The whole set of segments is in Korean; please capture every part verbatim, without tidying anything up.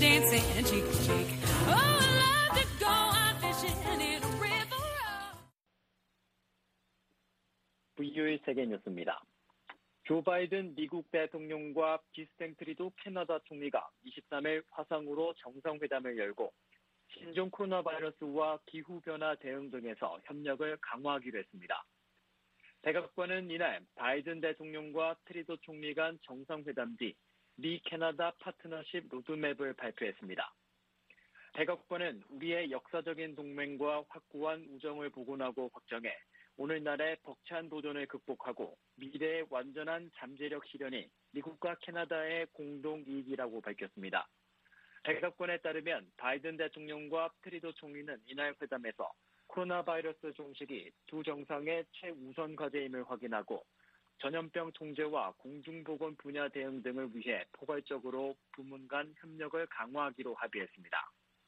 dancing cheek to cheek. Oh, I love to go out fishing in a river. 브이오에이 세계 뉴스입니다. 조 바이든 미국 대통령과 기스탱 트리도 캐나다 총리가 이십삼일 화상으로 정상회담을 열고 신종 코로나 바이러스와 기후변화 대응 등에서 협력을 강화하기로 했습니다. 백악관은 이날 바이든 대통령과 트리도 총리 간 정상회담 뒤 미 캐나다 파트너십 로드맵을 발표했습니다. 백악관은 우리의 역사적인 동맹과 확고한 우정을 복원하고 확정해 오늘날의 벅찬 도전을 극복하고 미래의 완전한 잠재력 실현이 미국과 캐나다의 공동 이익이라고 밝혔습니다. 백악관에 따르면 바이든 대통령과 트리도 총리는 이날 회담에서 코로나 바이러스 종식이 두 정상의 최우선 과제임을 확인하고 전염병 통제와 공중보건 분야 대응 등을 위해 포괄적으로 부문 간 협력을 강화하기로 합의했습니다.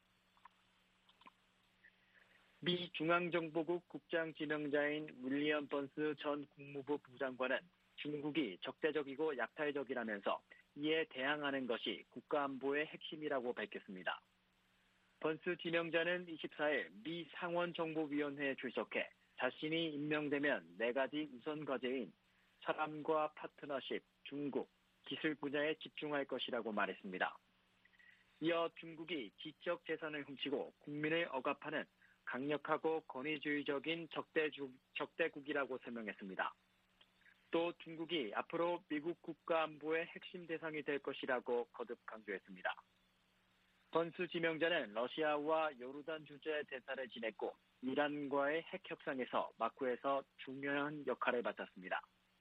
미 중앙정보국 국장 지명자인 윌리엄 번스 전 국무부 부장관은 중국이 적대적이고 약탈적이라면서 이에 대항하는 것이 국가안보의 핵심이라고 밝혔습니다. 번스 지명자는 이십사일 미 상원정보위원회에 출석해 자신이 임명되면 네 가지 우선 과제인 사람과 파트너십, 중국, 기술 분야에 집중할 것이라고 말했습니다. 이어 중국이 지적 재산을 훔치고 국민을 억압하는 강력하고 권위주의적인 적대주, 적대국이라고 설명했습니다. 또 중국이 앞으로 미국 국가안보의 핵심 대상이 될 것이라고 거듭 강조했습니다. 번스 지명자는 러시아와 요르단 주재 대사를 지냈고 이란과의 핵 협상에서 마쿠에서 중요한 역할을 맡았습니다.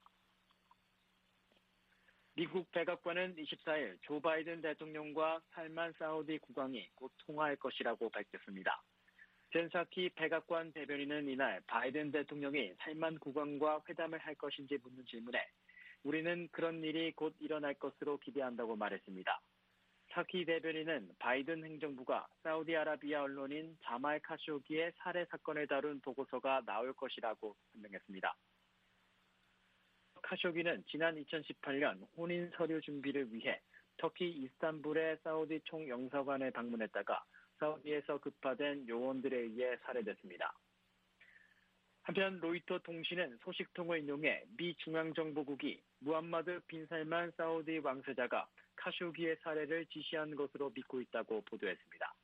미국 백악관은 이십사일 조 바이든 대통령과 살만 사우디 국왕이 곧 통화할 것이라고 밝혔습니다. 젠사키 백악관 대변인은 이날 바이든 대통령이 살만 국왕과 회담을 할 것인지 묻는 질문에 우리는 그런 일이 곧 일어날 것으로 기대한다고 말했습니다. 사키 대변인은 바이든 행정부가 사우디아라비아 언론인 자말 카쇼기의 살해 사건을 다룬 보고서가 나올 것이라고 설명했습니다. 카쇼기는 지난 이천십팔년 혼인 서류 준비를 위해 터키 이스탄불의 사우디 총영사관을 방문했다가 사우디에서 급파된 요원들에 의해 살해됐습니다. 한편 로이터 통신은 소식통을 인용해 미 중앙정보국이 무함마드 빈 살만 사우디 왕세자가 카쇼기의 살해를 지시한 것으로 믿고 있다고 보도했습니다.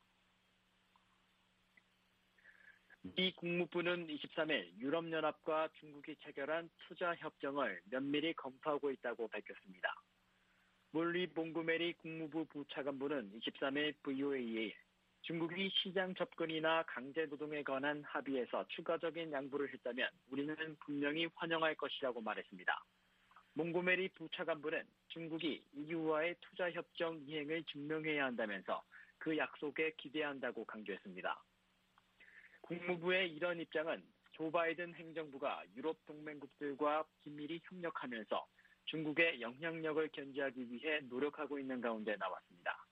미 국무부는 이십삼일 유럽연합과 중국이 체결한 투자협정을 면밀히 검토하고 있다고 밝혔습니다. 몰리 몽고메리 국무부 부차관보는 이십삼일 브이오에이에 중국이 시장 접근이나 강제노동에 관한 합의에서 추가적인 양보를 했다면 우리는 분명히 환영할 것이라고 말했습니다. 몽고메리 부차관보는 중국이 이유와의 투자협정 이행을 증명해야 한다면서 그 약속에 기대한다고 강조했습니다. 국무부의 이런 입장은 조 바이든 행정부가 유럽 동맹국들과 긴밀히 협력하면서 중국의 영향력을 견제하기 위해 노력하고 있는 가운데 나왔습니다.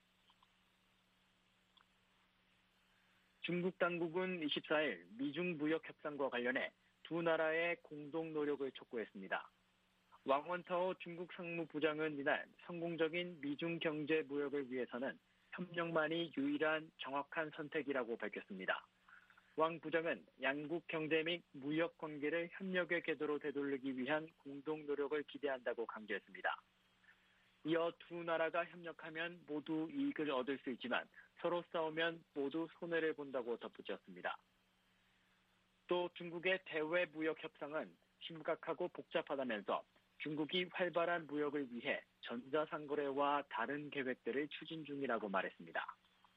중국 당국은 이십사일 미중 무역 협상과 관련해 두 나라의 공동 노력을 촉구했습니다. 왕원타오 중국 상무부장은 이날 성공적인 미중 경제 무역을 위해서는 협력만이 유일한 정확한 선택이라고 밝혔습니다. 왕 부장은 양국 경제 및 무역 관계를 협력의 궤도로 되돌리기 위한 공동 노력을 기대한다고 강조했습니다. 이어 두 나라가 협력하면 모두 이익을 얻을 수 있지만 서로 싸우면 모두 손해를 본다고 덧붙였습니다. 또 중국의 대외 무역 협상은 심각하고 복잡하다면서 중국이 활발한 무역을 위해 전자상거래와 다른 계획들을 추진 중이라고 말했습니다.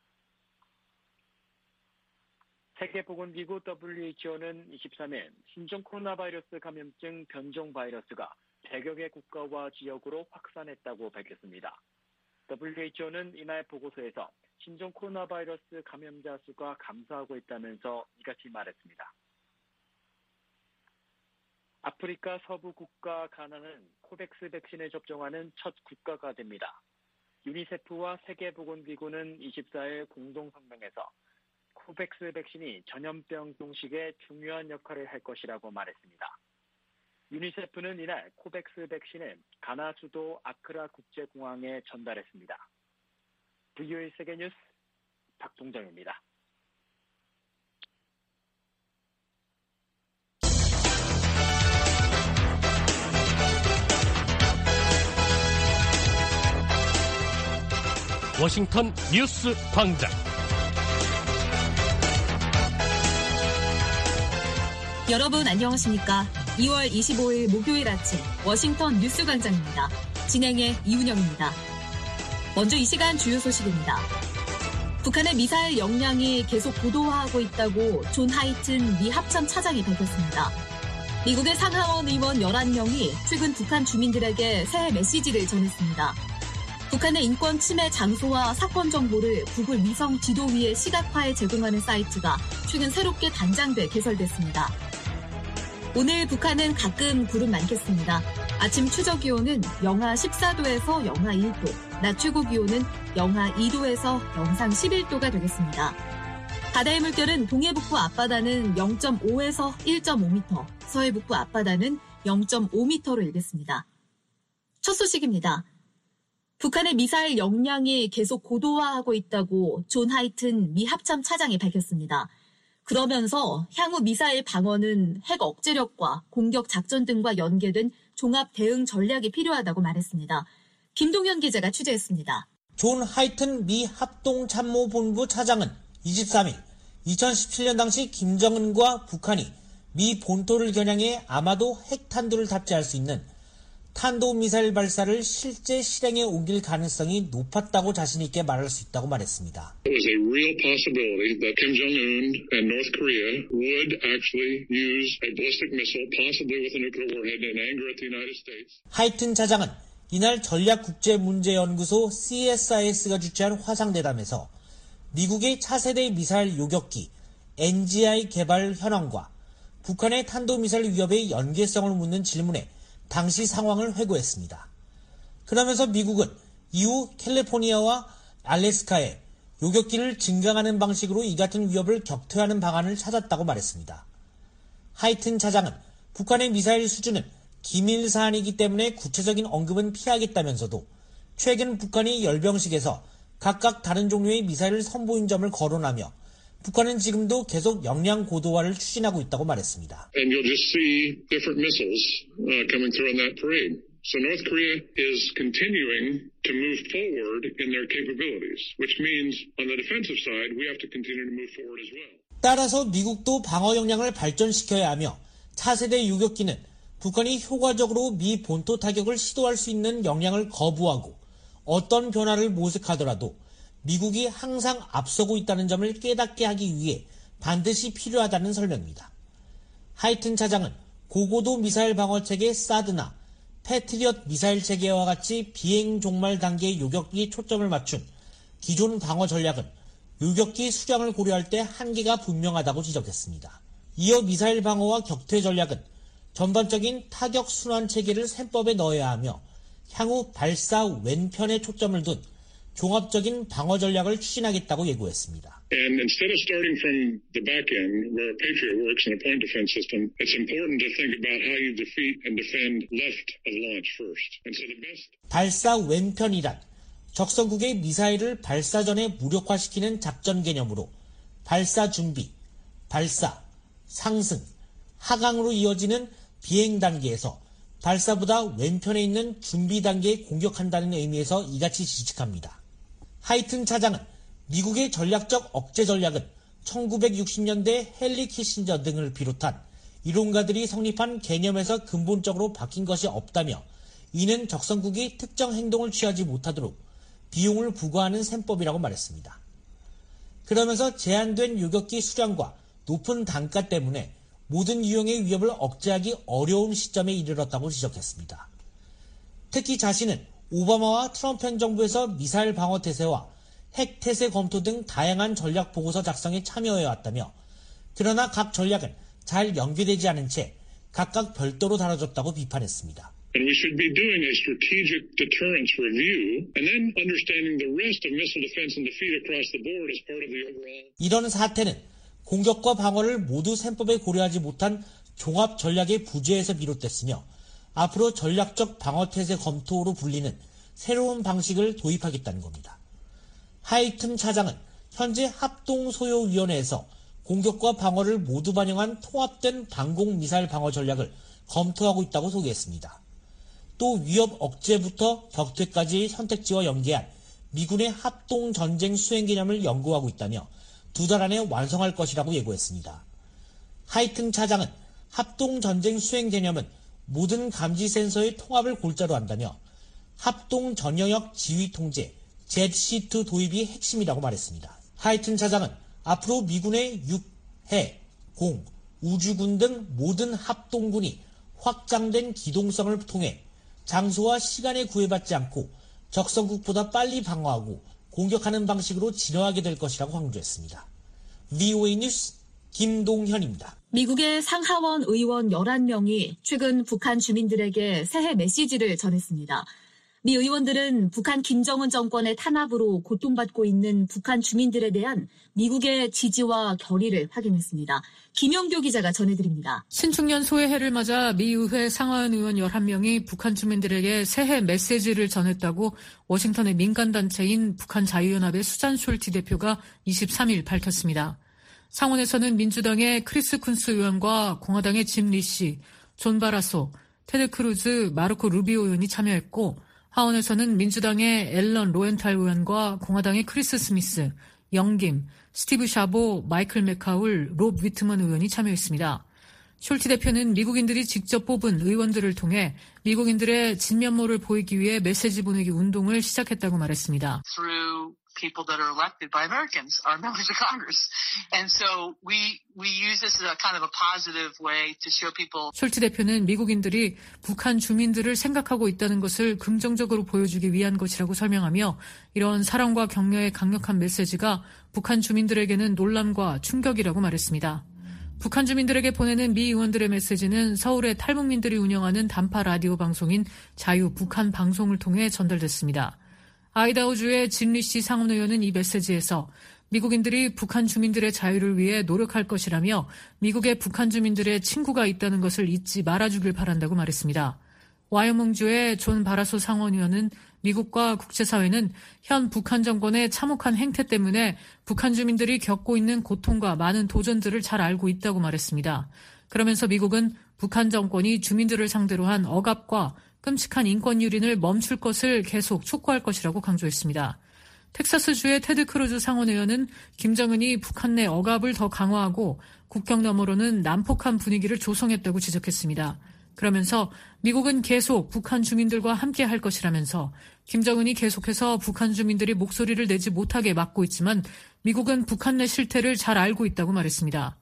세계보건기구 더블유에이치오는 이십삼일 신종 코로나 바이러스 감염증 변종 바이러스가 백여 개 국가와 지역으로 확산했다고 밝혔습니다. 더블유에이치오는 이날 보고서에서 신종 코로나 바이러스 감염자 수가 감소하고 있다면서 이같이 말했습니다. 아프리카 서부 국가 가나는 코백스 백신을 접종하는 첫 국가가 됩니다. 유니세프와 세계보건기구는 이십사일 공동성명에서 코백스 백신이 전염병 종식에 중요한 역할을 할 것이라고 말했습니다. 유니세프는 이날 코백스 백신을 가나 수도 아크라 국제공항에 전달했습니다. 브이오에이 세계뉴스 박동정입니다. 워싱턴 뉴스 광장. 여러분 안녕하십니까? 이월 이십오일 목요일 아침 워싱턴 뉴스 광장입니다. 진행의 이훈영입니다. 먼저 이 시간 주요 소식입니다. 북한의 미사일 역량이 계속 고도화하고 있다고 존 하이튼 미 합참 차장이 밝혔습니다. 미국의 상하원 의원 열한 명이 최근 북한 주민들에게 새해 메시지를 전했습니다. 북한의 인권 침해 장소와 사건 정보를 구글 위성 지도 위에 시각화해 제공하는 사이트가 최근 새롭게 단장돼 개설됐습니다. 오늘 북한은 가끔 구름 많겠습니다. 아침 최저 기온은 영하 십사도에서 영하 일도, 낮 최고 기온은 영하 이도에서 영상 십일도가 되겠습니다. 바다의 물결은 동해북부 앞바다는 영점오에서 일점오미터, 서해북부 앞바다는 영점오미터로 일겠습니다. 첫 소식입니다. 북한의 미사일 역량이 계속 고도화하고 있다고 존 하이튼 미 합참 차장이 밝혔습니다. 그러면서 향후 미사일 방어는 핵 억제력과 공격 작전 등과 연계된 종합 대응 전략이 필요하다고 말했습니다. 김동현 기자가 취재했습니다. 존 하이튼 미 합동참모본부 차장은 이십삼일 이천십칠년 당시 김정은과 북한이 미 본토를 겨냥해 아마도 핵탄두를 탑재할 수 있는 탄도미사일 발사를 실제 실행에 옮길 가능성이 높았다고 자신 있게 말할 수 있다고 말했습니다. It was a real possibility that Kim Jong-un and North Korea would actually use a ballistic missile, possibly with a nuclear warhead, in anger at the United States. 하이튼 차장은 이날 전략국제문제연구소 씨에스아이에스가 주최한 화상대담에서 미국의 차세대 미사일 요격기 엔지아이 개발 현황과 북한의 탄도미사일 위협의 연계성을 묻는 질문에 당시 상황을 회고했습니다. 그러면서 미국은 이후 캘리포니아와 알래스카에 요격기를 증강하는 방식으로 이 같은 위협을 격퇴하는 방안을 찾았다고 말했습니다. 하이튼 차장은 북한의 미사일 수준은 기밀 사안이기 때문에 구체적인 언급은 피하겠다면서도 최근 북한이 열병식에서 각각 다른 종류의 미사일을 선보인 점을 거론하며 북한은 지금도 계속 역량 고도화를 추진하고 있다고 말했습니다. And you'll just see different missiles uh, coming through on that parade. So North Korea is continuing to move forward in their capabilities, which means on the defensive side, we have to continue to move forward as well. 따라서 미국도 방어 역량을 발전시켜야 하며 차세대 요격기는 북한이 효과적으로 미 본토 타격을 시도할 수 있는 역량을 거부하고 어떤 변화를 모색하더라도 미국이 항상 앞서고 있다는 점을 깨닫게 하기 위해 반드시 필요하다는 설명입니다. 하이튼 차장은 고고도 미사일 방어체계 사드나 패트리엇 미사일 체계와 같이 비행 종말 단계의 요격기에 초점을 맞춘 기존 방어 전략은 요격기 수량을 고려할 때 한계가 분명하다고 지적했습니다. 이어 미사일 방어와 격퇴 전략은 전반적인 타격 순환 체계를 셈법에 넣어야 하며 향후 발사 왼편에 초점을 둔 종합적인 방어 전략을 추진하겠다고 예고했습니다. And instead of starting from the back end where a Patriot works in a point defense system, it's important to think about how you defeat and defend left of launch first. And so the best 발사 왼편이란 적성국의 미사일을 발사 전에 무력화시키는 작전 개념으로 발사 준비, 발사, 상승, 하강으로 이어지는 비행 단계에서 발사보다 왼편에 있는 준비 단계에 공격한다는 의미에서 이같이 지적합니다. 하이튼 차장은 미국의 전략적 억제 전략은 천구백육십년대 헨리 키신저 등을 비롯한 이론가들이 성립한 개념에서 근본적으로 바뀐 것이 없다며 이는 적성국이 특정 행동을 취하지 못하도록 비용을 부과하는 셈법이라고 말했습니다. 그러면서 제한된 요격기 수량과 높은 단가 때문에 모든 유형의 위협을 억제하기 어려운 시점에 이르렀다고 지적했습니다. 특히 자신은 오바마와 트럼프 행정부에서 미사일 방어 태세와 핵 태세 검토 등 다양한 전략 보고서 작성에 참여해왔다며 그러나 각 전략은 잘 연계되지 않은 채 각각 별도로 다뤄졌다고 비판했습니다. And we should be doing a strategic deterrence review and then understanding the rest of missile defense and defeat across the board as part of the overall. 이런 사태는 공격과 방어를 모두 셈법에 고려하지 못한 종합 전략의 부재에서 비롯됐으며 앞으로 전략적 방어태세 검토로 불리는 새로운 방식을 도입하겠다는 겁니다. 하이튼 차장은 현재 합동소요위원회에서 공격과 방어를 모두 반영한 통합된 방공미사일 방어 전략을 검토하고 있다고 소개했습니다. 또 위협 억제부터 격퇴까지의 선택지와 연계한 미군의 합동전쟁 수행 개념을 연구하고 있다며 두 달 안에 완성할 것이라고 예고했습니다. 하이튼 차장은 합동전쟁 수행 개념은 모든 감지 센서의 통합을 골자로 한다며 합동 전영역 지휘 통제 제드씨 투 도입이 핵심이라고 말했습니다. 하이튼 차장은 앞으로 미군의 육, 해, 공, 우주군 등 모든 합동군이 확장된 기동성을 통해 장소와 시간에 구애받지 않고 적성국보다 빨리 방어하고 공격하는 방식으로 진화하게 될 것이라고 강조했습니다. 브이오에이 뉴스 김동현입니다. 미국의 상하원 의원 열한 명이 최근 북한 주민들에게 새해 메시지를 전했습니다. 미 의원들은 북한 김정은 정권의 탄압으로 고통받고 있는 북한 주민들에 대한 미국의 지지와 결의를 확인했습니다. 김영교 기자가 전해드립니다. 신축년 소해해를 맞아 미 의회 상하원 의원 열한 명이 북한 주민들에게 새해 메시지를 전했다고 워싱턴의 민간단체인 북한 자유연합의 수잔 숄티 대표가 이십삼 일 밝혔습니다. 상원에서는 민주당의 크리스 쿤스 의원과 공화당의 짐 리시, 존 바라소, 테드 크루즈, 마르코 루비오 의원이 참여했고 하원에서는 민주당의 앨런 로엔탈 의원과 공화당의 크리스 스미스, 영김, 스티브 샤보, 마이클 맥카울, 롭 위트먼 의원이 참여했습니다. 숄티 대표는 미국인들이 직접 뽑은 의원들을 통해 미국인들의 진면모를 보이기 위해 메시지 보내기 운동을 시작했다고 말했습니다. Through people that are elected by Americans, our members of Congress. And so we we use this as a kind of a positive way to show people. 숄티 대표는 미국인들이 북한 주민들을 생각하고 있다는 것을 긍정적으로 보여주기 위한 것이라고 설명하며 이런 사랑과 격려의 강력한 메시지가 북한 주민들에게는 놀람과 충격이라고 말했습니다. 북한 주민들에게 보내는 미 의원들의 메시지는 서울의 탈북민들이 운영하는 단파 라디오 방송인 자유 북한 방송을 통해 전달됐습니다. 아이다호주의 진 리시 상원 의원은 이 메시지에서 미국인들이 북한 주민들의 자유를 위해 노력할 것이라며 미국의 북한 주민들의 친구가 있다는 것을 잊지 말아주길 바란다고 말했습니다. 와이오밍주의 존 바라소 상원 의원은 미국과 국제사회는 현 북한 정권의 참혹한 행태 때문에 북한 주민들이 겪고 있는 고통과 많은 도전들을 잘 알고 있다고 말했습니다. 그러면서 미국은 북한 정권이 주민들을 상대로 한 억압과 끔찍한 인권 유린을 멈출 것을 계속 촉구할 것이라고 강조했습니다. 텍사스주의 테드 크루즈 상원 의원은 김정은이 북한 내 억압을 더 강화하고 국경 너머로는 난폭한 분위기를 조성했다고 지적했습니다. 그러면서 미국은 계속 북한 주민들과 함께 할 것이라면서 김정은이 계속해서 북한 주민들이 목소리를 내지 못하게 막고 있지만 미국은 북한 내 실태를 잘 알고 있다고 말했습니다.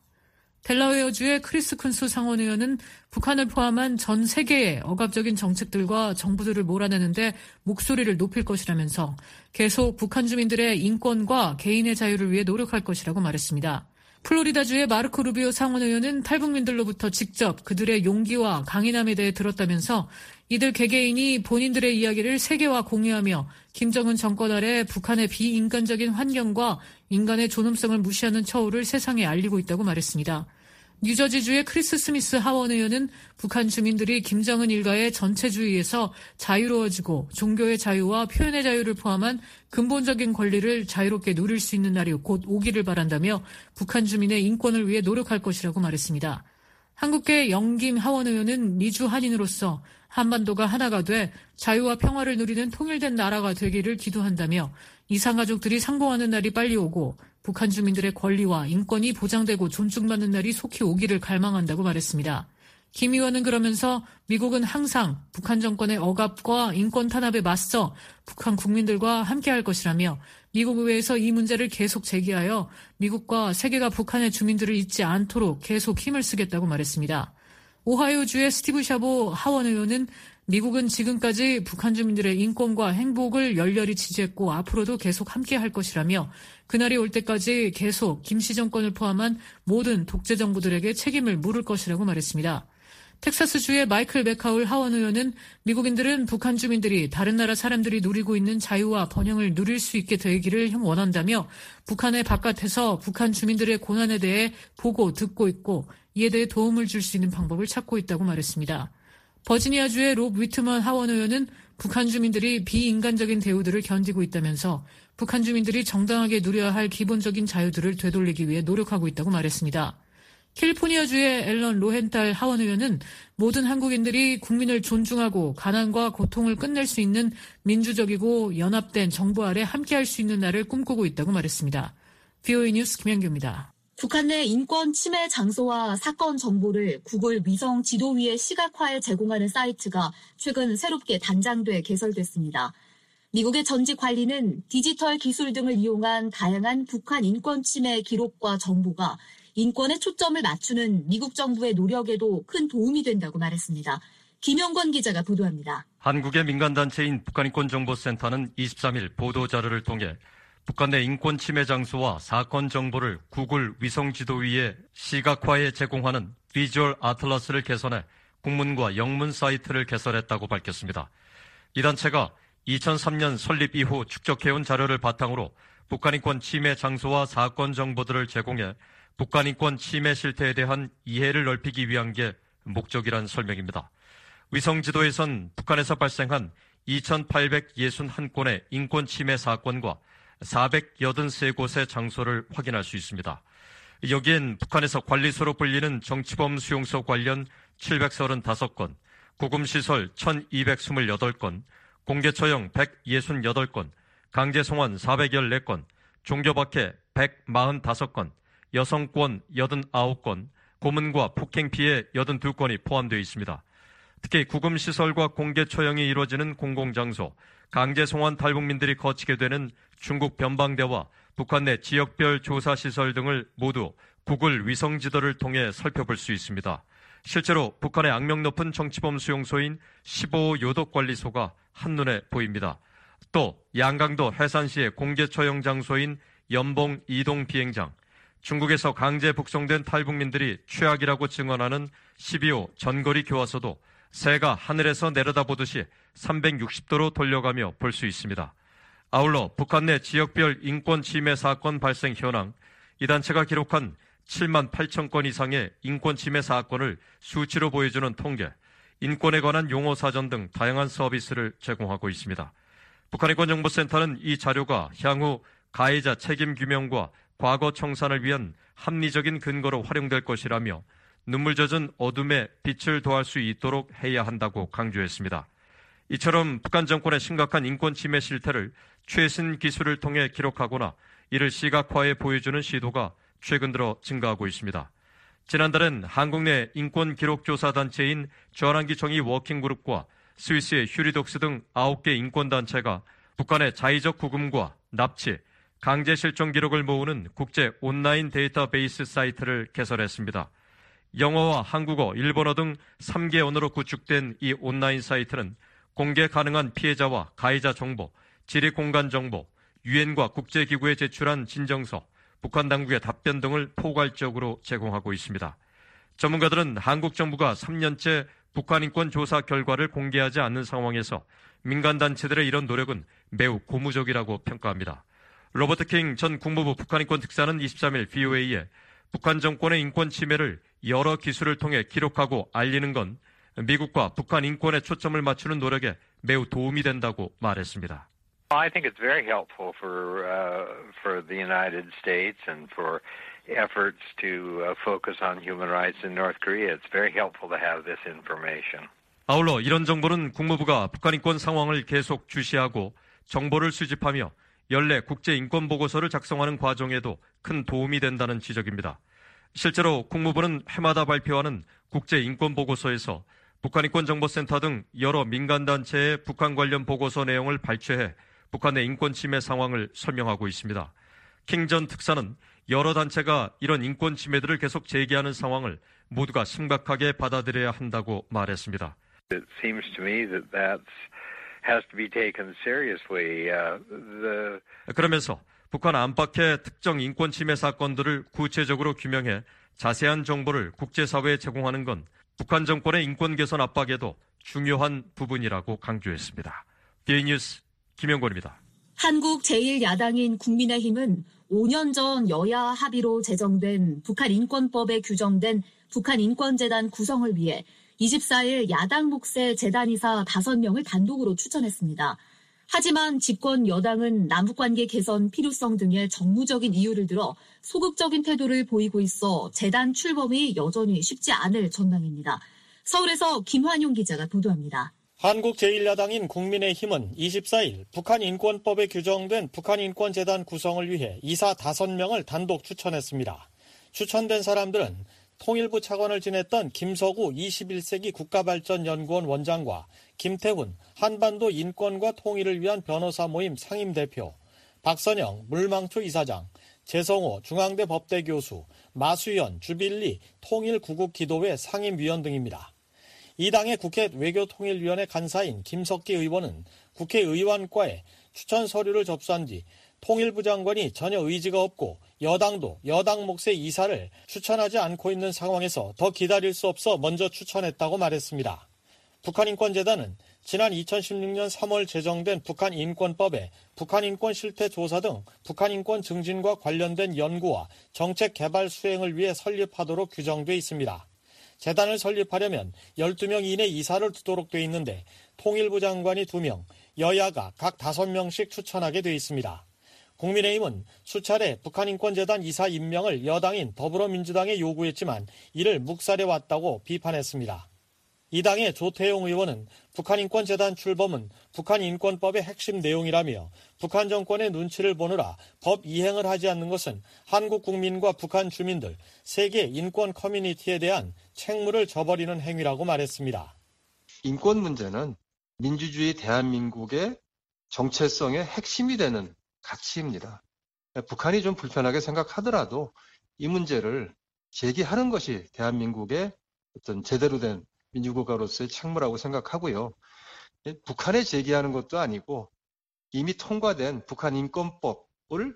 델라웨어주의 크리스 쿤스 상원 의원은 북한을 포함한 전 세계의 억압적인 정책들과 정부들을 몰아내는데 목소리를 높일 것이라면서 계속 북한 주민들의 인권과 개인의 자유를 위해 노력할 것이라고 말했습니다. 플로리다주의 마르코 루비오 상원 의원은 탈북민들로부터 직접 그들의 용기와 강인함에 대해 들었다면서 이들 개개인이 본인들의 이야기를 세계와 공유하며 김정은 정권 아래 북한의 비인간적인 환경과 인간의 존엄성을 무시하는 처우를 세상에 알리고 있다고 말했습니다. 뉴저지주의 크리스 스미스 하원 의원은 북한 주민들이 김정은 일가의 전체주의에서 자유로워지고 종교의 자유와 표현의 자유를 포함한 근본적인 권리를 자유롭게 누릴 수 있는 날이 곧 오기를 바란다며 북한 주민의 인권을 위해 노력할 것이라고 말했습니다. 한국계 영김 하원 의원은 미주 한인으로서 한반도가 하나가 돼 자유와 평화를 누리는 통일된 나라가 되기를 기도한다며 이산가족들이 상봉하는 날이 빨리 오고 북한 주민들의 권리와 인권이 보장되고 존중받는 날이 속히 오기를 갈망한다고 말했습니다. 김 의원은 그러면서 미국은 항상 북한 정권의 억압과 인권 탄압에 맞서 북한 국민들과 함께할 것이라며 미국 의회에서 이 문제를 계속 제기하여 미국과 세계가 북한의 주민들을 잊지 않도록 계속 힘을 쓰겠다고 말했습니다. 오하이오주의 스티브 샤보 하원 의원은 미국은 지금까지 북한 주민들의 인권과 행복을 열렬히 지지했고 앞으로도 계속 함께할 것이라며 그날이 올 때까지 계속 김씨 정권을 포함한 모든 독재 정부들에게 책임을 물을 것이라고 말했습니다. 텍사스주의 마이클 맥카울 하원 의원은 미국인들은 북한 주민들이 다른 나라 사람들이 누리고 있는 자유와 번영을 누릴 수 있게 되기를 원한다며 북한의 바깥에서 북한 주민들의 고난에 대해 보고 듣고 있고 이에 대해 도움을 줄 수 있는 방법을 찾고 있다고 말했습니다. 버지니아주의 롭 위트먼 하원 의원은 북한 주민들이 비인간적인 대우들을 견디고 있다면서 북한 주민들이 정당하게 누려야 할 기본적인 자유들을 되돌리기 위해 노력하고 있다고 말했습니다. 캘리포니아주의 앨런 로헨탈 하원 의원은 모든 한국인들이 국민을 존중하고 가난과 고통을 끝낼 수 있는 민주적이고 연합된 정부 아래 함께할 수 있는 날을 꿈꾸고 있다고 말했습니다. 브이오에이 뉴스 김현규입니다. 북한 내 인권 침해 장소와 사건 정보를 구글 위성 지도 위에 시각화해 제공하는 사이트가 최근 새롭게 단장돼 개설됐습니다. 미국의 전직 관리는 디지털 기술 등을 이용한 다양한 북한 인권 침해 기록과 정보가 인권에 초점을 맞추는 미국 정부의 노력에도 큰 도움이 된다고 말했습니다. 김영권 기자가 보도합니다. 한국의 민간단체인 북한인권정보센터는 이십삼 일 보도자료를 통해 북한 내 인권 침해 장소와 사건 정보를 구글 위성지도 위에 시각화해 제공하는 비주얼 아틀라스를 개선해 국문과 영문 사이트를 개설했다고 밝혔습니다. 이 단체가 이천삼 년 설립 이후 축적해온 자료를 바탕으로 북한 인권 침해 장소와 사건 정보들을 제공해 북한 인권 침해 실태에 대한 이해를 넓히기 위한 게 목적이란 설명입니다. 위성지도에선 북한에서 발생한 이천팔백육십일 건의 인권 침해 사건과 사백팔십삼 곳의 장소를 확인할 수 있습니다. 여기엔 북한에서 관리소로 불리는 정치범 수용소 관련 칠백삼십오 건, 구금시설 천이백이십팔 건, 공개처형 백육십팔 건, 강제송환 사백십사 건, 종교박해 백사십오 건, 여성권 팔십구 건, 고문과 폭행 피해 팔십이 건이 포함되어 있습니다. 특히 구금시설과 공개처형이 이루어지는 공공장소, 강제송환 탈북민들이 거치게 되는 중국 변방대와 북한 내 지역별 조사시설 등을 모두 구글 위성지도를 통해 살펴볼 수 있습니다. 실제로 북한의 악명 높은 정치범 수용소인 십오 요독관리소가 한눈에 보입니다. 또 양강도 해산시의 공개처형 장소인 연봉 이동 비행장, 중국에서 강제 북송된 탈북민들이 최악이라고 증언하는 십이 호 전거리 교화소도 새가 하늘에서 내려다보듯이 삼백육십 도로 돌려가며 볼 수 있습니다. 아울러 북한 내 지역별 인권 침해 사건 발생 현황, 이 단체가 기록한 칠만 팔천 건 이상의 인권 침해 사건을 수치로 보여주는 통계, 인권에 관한 용어 사전 등 다양한 서비스를 제공하고 있습니다. 북한인권정보센터는 이 자료가 향후 가해자 책임 규명과 과거 청산을 위한 합리적인 근거로 활용될 것이라며 눈물 젖은 어둠에 빛을 더할 수 있도록 해야 한다고 강조했습니다. 이처럼 북한 정권의 심각한 인권 침해 실태를 최신 기술을 통해 기록하거나 이를 시각화해 보여주는 시도가 최근 들어 증가하고 있습니다. 지난달엔 한국 내 인권 기록 조사 단체인 전환기 정의 워킹그룹과 스위스의 휴리독스 등 아홉 개 인권단체가 북한의 자의적 구금과 납치, 강제 실종 기록을 모으는 국제 온라인 데이터베이스 사이트를 개설했습니다. 영어와 한국어, 일본어 등 세 개 언어로 구축된 이 온라인 사이트는 공개 가능한 피해자와 가해자 정보, 지리 공간 정보, 유엔과 국제기구에 제출한 진정서, 북한 당국의 답변 등을 포괄적으로 제공하고 있습니다. 전문가들은 한국 정부가 삼 년째 북한 인권 조사 결과를 공개하지 않는 상황에서 민간단체들의 이런 노력은 매우 고무적이라고 평가합니다. 로버트 킹 전 국무부 북한인권 특사는 이십삼 일 브이오에이에 북한 정권의 인권 침해를 여러 기술을 통해 기록하고 알리는 건 미국과 북한 인권에 초점을 맞추는 노력에 매우 도움이 된다고 말했습니다. I think it's very helpful for uh, for the United States and for efforts to uh, focus on human rights in North Korea. It's very helpful to have this information. 아울러 이런 정보는 국무부가 북한 인권 상황을 계속 주시하고 정보를 수집하며 연례 국제 인권 보고서를 작성하는 과정에도 큰 도움이 된다는 지적입니다. 실제로 국무부는 해마다 발표하는 국제 인권 보고서에서 북한인권정보센터 등 여러 민간단체의 북한 관련 보고서 내용을 발췌해 북한 내 인권 침해 상황을 설명하고 있습니다. 킹 전 특사는 여러 단체가 이런 인권 침해들을 계속 제기하는 상황을 모두가 심각하게 받아들여야 한다고 말했습니다. It seems to me that that has to be taken seriously. Uh, the... 그러면서 북한 안팎의 특정 인권 침해 사건들을 구체적으로 규명해 자세한 정보를 국제사회에 제공하는 건 북한 정권의 인권 개선 압박에도 중요한 부분이라고 강조했습니다. 브이오에이 뉴스 김영권입니다. 한국 제일 야당인 국민의힘은 오 년 전 여야 합의로 제정된 북한 인권법에 규정된 북한 인권재단 구성을 위해 이십사일 야당 몫의 재단이사 다섯 명을 단독으로 추천했습니다. 하지만 집권 여당은 남북관계 개선 필요성 등의 정무적인 이유를 들어 소극적인 태도를 보이고 있어 재단 출범이 여전히 쉽지 않을 전망입니다. 서울에서 김환용 기자가 보도합니다. 한국 제일 야당인 국민의힘은 이십사일 북한 인권법에 규정된 북한인권재단 구성을 위해 이사 다섯 명을 단독 추천했습니다. 추천된 사람들은 통일부 차관을 지냈던 김서구 이십일 세기 국가발전연구원 원장과 김태훈 한반도 인권과 통일을 위한 변호사 모임 상임대표, 박선영 물망초 이사장, 재성호 중앙대 법대 교수, 마수연 주빌리 통일구국기도회 상임위원 등입니다. 이 당의 국회 외교통일위원회 간사인 김석기 의원은 국회의원과에 추천 서류를 접수한 뒤 통일부 장관이 전혀 의지가 없고 여당도 여당 몫의 이사를 추천하지 않고 있는 상황에서 더 기다릴 수 없어 먼저 추천했다고 말했습니다. 북한인권재단은 지난 이천십육년 삼월 제정된 북한인권법에 북한인권 실태조사 등 북한인권 증진과 관련된 연구와 정책 개발 수행을 위해 설립하도록 규정돼 있습니다. 재단을 설립하려면 열두 명 이내 이사를 두도록 돼 있는데 통일부 장관이 두 명, 여야가 각 다섯 명씩 추천하게 돼 있습니다. 국민의힘은 수차례 북한인권재단 이사 임명을 여당인 더불어민주당에 요구했지만 이를 묵살해왔다고 비판했습니다. 이 당의 조태용 의원은 북한인권재단 출범은 북한인권법의 핵심 내용이라며 북한 정권의 눈치를 보느라 법 이행을 하지 않는 것은 한국 국민과 북한 주민들, 세계 인권 커뮤니티에 대한 책무를 저버리는 행위라고 말했습니다. 인권 문제는 민주주의 대한민국의 정체성의 핵심이 되는 가치입니다. 북한이 좀 불편하게 생각하더라도 이 문제를 제기하는 것이 대한민국의 어떤 제대로 된 민주국가로서의 책무라고 생각하고요. 북한에 제기하는 것도 아니고 이미 통과된 북한 인권법을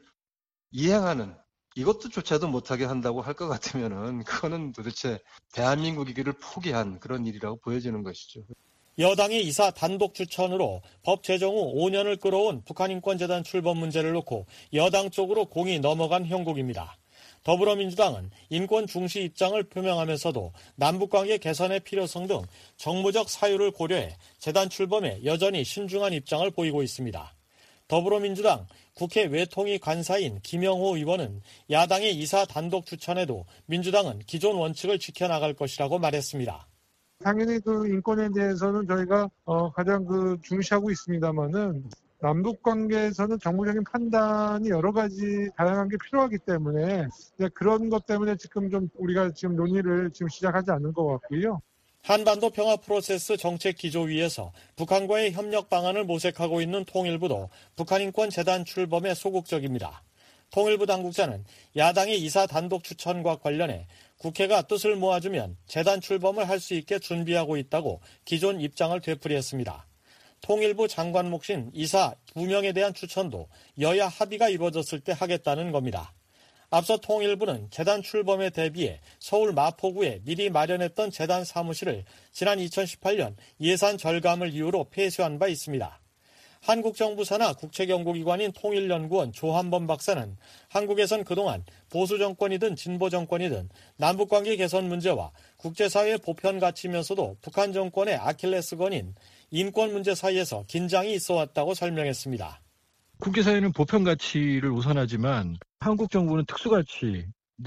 이행하는 이것도 조차도 못하게 한다고 할 것 같으면은 그거는 도대체 대한민국이기를 포기한 그런 일이라고 보여지는 것이죠. 여당의 이사 단독 추천으로 법 제정 후 오 년을 끌어온 북한인권재단 출범 문제를 놓고 여당 쪽으로 공이 넘어간 형국입니다. 더불어민주당은 인권 중시 입장을 표명하면서도 남북관계 개선의 필요성 등 정무적 사유를 고려해 재단 출범에 여전히 신중한 입장을 보이고 있습니다. 더불어민주당 국회 외통위 간사인 김영호 의원은 야당의 이사 단독 추천에도 민주당은 기존 원칙을 지켜나갈 것이라고 말했습니다. 당연히 그 인권에 대해서는 저희가 어 가장 그 중시하고 있습니다만은 남북 관계에서는 정무적인 판단이 여러 가지 다양한 게 필요하기 때문에 그런 것 때문에 지금 좀 우리가 지금 논의를 지금 시작하지 않는 것 같고요. 한반도 평화 프로세스 정책 기조위에서 북한과의 협력 방안을 모색하고 있는 통일부도 북한인권재단 출범에 소극적입니다. 통일부 당국자는 야당의 이사 단독 추천과 관련해 국회가 뜻을 모아주면 재단 출범을 할 수 있게 준비하고 있다고 기존 입장을 되풀이했습니다. 통일부 장관 몫인 이사 두 명에 대한 추천도 여야 합의가 이루어졌을 때 하겠다는 겁니다. 앞서 통일부는 재단 출범에 대비해 서울 마포구에 미리 마련했던 재단 사무실을 지난 이천십팔 년 예산 절감을 이유로 폐쇄한 바 있습니다. 한국 정부 산하 국책연구기관인 통일연구원 조한범 박사는 한국에선 그동안 보수 정권이든 진보 정권이든 남북관계 개선 문제와 국제사회의 보편 가치면서도 북한 정권의 아킬레스건인 인권 문제 사이에서 긴장이 있어 왔다고 설명했습니다. 국제사회는 보편 가치를 우선하지만 한국 정부는 특수가치,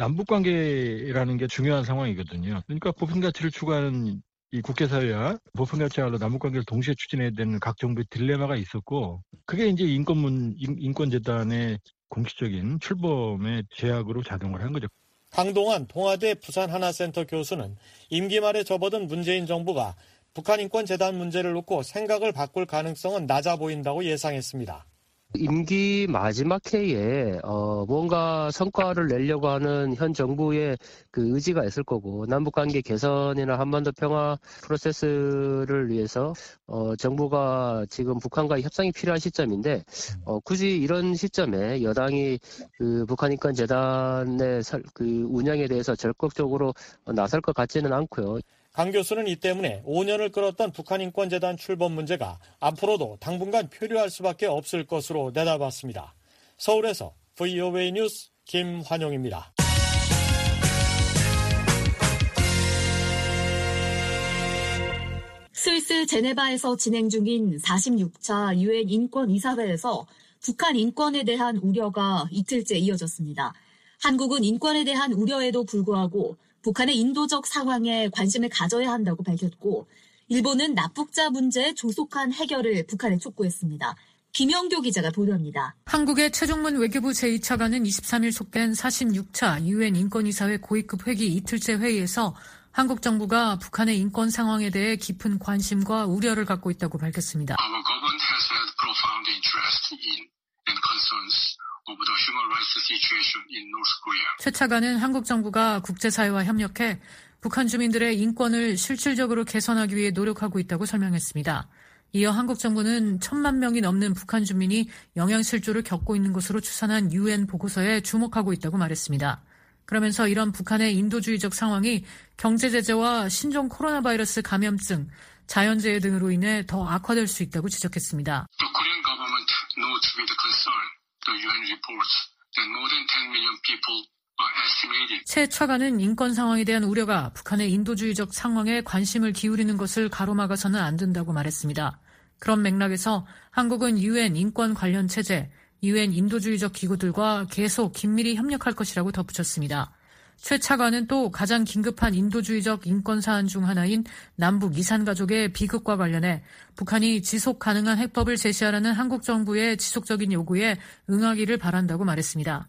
남북관계라는 게 중요한 상황이거든요. 그러니까 보편 가치를 추구하는 이 국제사회와 보편 가치와 남북관계를 동시에 추진해야 되는 각 정부의 딜레마가 있었고, 그게 이제 인권문, 인권재단의 공식적인 출범의 제약으로 작용을 한 거죠. 강동환 동아대 부산하나센터 교수는 임기 말에 접어든 문재인 정부가 북한인권재단 문제를 놓고 생각을 바꿀 가능성은 낮아 보인다고 예상했습니다. 임기 마지막 해에 어, 뭔가 성과를 내려고 하는 현 정부의 그 의지가 있을 거고, 남북관계 개선이나 한반도 평화 프로세스를 위해서 어, 정부가 지금 북한과 협상이 필요한 시점인데 어, 굳이 이런 시점에 여당이 그 북한인권재단의 설, 그 운영에 대해서 적극적으로 나설 것 같지는 않고요. 강 교수는 이 때문에 오 년을 끌었던 북한인권재단 출범 문제가 앞으로도 당분간 표류할 수밖에 없을 것으로 내다봤습니다. 서울에서 브이오에이 뉴스 김환용입니다. 스위스 제네바에서 진행 중인 사십육 차 유엔 인권이사회에서 북한 인권에 대한 우려가 이틀째 이어졌습니다. 한국은 인권에 대한 우려에도 불구하고 북한의 인도적 상황에 관심을 가져야 한다고 밝혔고, 일본은 납북자 문제의 조속한 해결을 북한에 촉구했습니다. 김영교 기자가 보도합니다. 한국의 최종문 외교부 제이 차관은 이십삼 일 속된 사십육 차 유엔 인권이사회 고위급 회기 이틀째 회의에서 한국 정부가 북한의 인권 상황에 대해 깊은 관심과 우려를 갖고 있다고 밝혔습니다. Our government has had profound interest in and concerns of the human rights situation in North Korea. 최 차관은 한국 정부가 국제사회와 협력해 북한 주민들의 인권을 실질적으로 개선하기 위해 노력하고 있다고 설명했습니다. 이어 한국 정부는 천만 명이 넘는 북한 주민이 영양실조를 겪고 있는 것으로 추산한 유엔 보고서에 주목하고 있다고 말했습니다. 그러면서 이런 북한의 인도주의적 상황이 경제 제재와 신종 코로나 바이러스 감염증, 자연재해 등으로 인해 더 악화될 수 있다고 지적했습니다. The Korean government notes with concern the 유엔 reports that more than ten million people are estimated. 최 차관은 인권 상황에 대한 우려가 북한의 인도주의적 상황에 관심을 기울이는 것을 가로막아서는 안 된다고 말했습니다. 그런 맥락에서 한국은 유엔 인권 관련 체제, 유엔 인도주의적 기구들과 계속 긴밀히 협력할 것이라고 덧붙였습니다. 최 차관은 또 가장 긴급한 인도주의적 인권 사안 중 하나인 남북 이산 가족의 비극과 관련해 북한이 지속 가능한 해법을 제시하라는 한국 정부의 지속적인 요구에 응하기를 바란다고 말했습니다.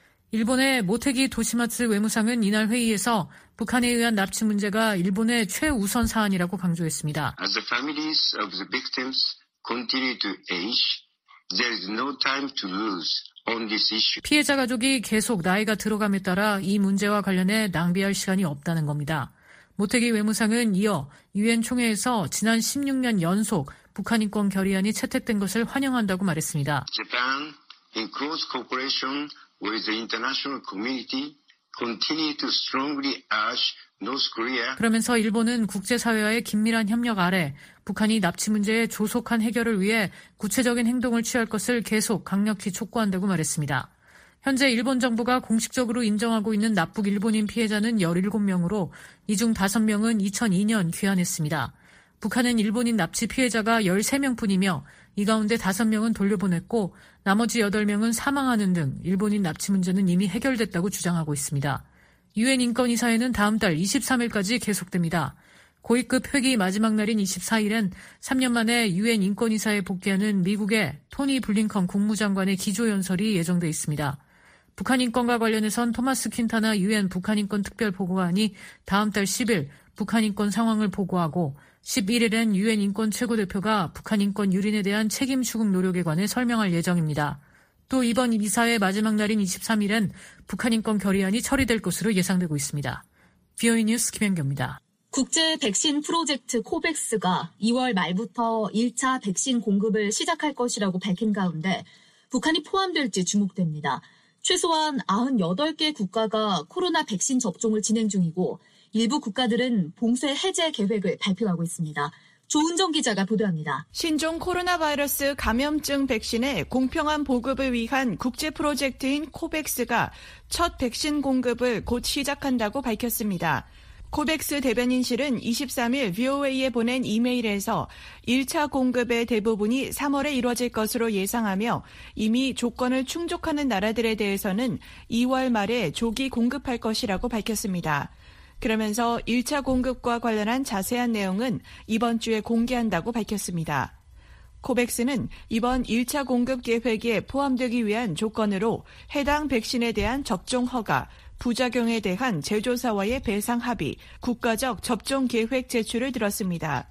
일본의 모테기 도시마츠 외무상은 이날 회의에서 북한에 의한 납치 문제가 일본의 최우선 사안이라고 강조했습니다. As the families of the victims continue to age, there is no time to lose on this issue. 피해자 가족이 계속 나이가 들어감에 따라 이 문제와 관련해 낭비할 시간이 없다는 겁니다. 모테기 외무상은 이어 유엔 총회에서 지난 십육 년 연속 북한 인권 결의안이 채택된 것을 환영한다고 말했습니다. Japan, in close cooperation with the international community, continue to strongly urge North Korea. 그러면서 일본은 국제사회와의 긴밀한 협력 아래 북한이 납치 문제의 조속한 해결을 위해 구체적인 행동을 취할 것을 계속 강력히 촉구한다고 말했습니다. 현재 일본 정부가 공식적으로 인정하고 있는 납북 일본인 피해자는 열일곱 명으로 이 중 다섯 명은 이천이 년 귀환했습니다. 북한은 일본인 납치 피해자가 열세 명뿐이며 이 가운데 다섯 명은 돌려보냈고 나머지 여덟 명은 사망하는 등 일본인 납치 문제는 이미 해결됐다고 주장하고 있습니다. 유엔 인권이사회는 다음 달 이십삼 일까지 계속됩니다. 고위급 회기 마지막 날인 이십사 일엔 삼 년 만에 유엔 인권이사회에 복귀하는 미국의 토니 블링컨 국무장관의 기조연설이 예정돼 있습니다. 북한 인권과 관련해선 토마스 퀸타나 유엔 북한인권 특별보고관이 다음 달 십 일 북한 인권 상황을 보고하고 십일 일엔 유엔 인권 최고대표가 북한 인권 유린에 대한 책임 추궁 노력에 관해 설명할 예정입니다. 또 이번 이사회 마지막 날인 이십삼 일엔 북한 인권 결의안이 처리될 것으로 예상되고 있습니다. 비오이 뉴스 김현교입니다. 국제 백신 프로젝트 코백스가 이월 말부터 일 차 백신 공급을 시작할 것이라고 밝힌 가운데 북한이 포함될지 주목됩니다. 최소한 구십팔 개 국가가 코로나 백신 접종을 진행 중이고 일부 국가들은 봉쇄 해제 계획을 발표하고 있습니다. 조은정 기자가 보도합니다. 신종 코로나 바이러스 감염증 백신의 공평한 보급을 위한 국제 프로젝트인 코백스가 첫 백신 공급을 곧 시작한다고 밝혔습니다. 코백스 대변인실은 이십삼 일 브이오에이에 보낸 이메일에서 일 차 공급의 대부분이 삼월에 이뤄질 것으로 예상하며 이미 조건을 충족하는 나라들에 대해서는 이월 말에 조기 공급할 것이라고 밝혔습니다. 그러면서 일 차 공급과 관련한 자세한 내용은 이번 주에 공개한다고 밝혔습니다. 코백스는 이번 일 차 공급 계획에 포함되기 위한 조건으로 해당 백신에 대한 접종 허가, 부작용에 대한 제조사와의 배상 합의, 국가적 접종 계획 제출을 들었습니다.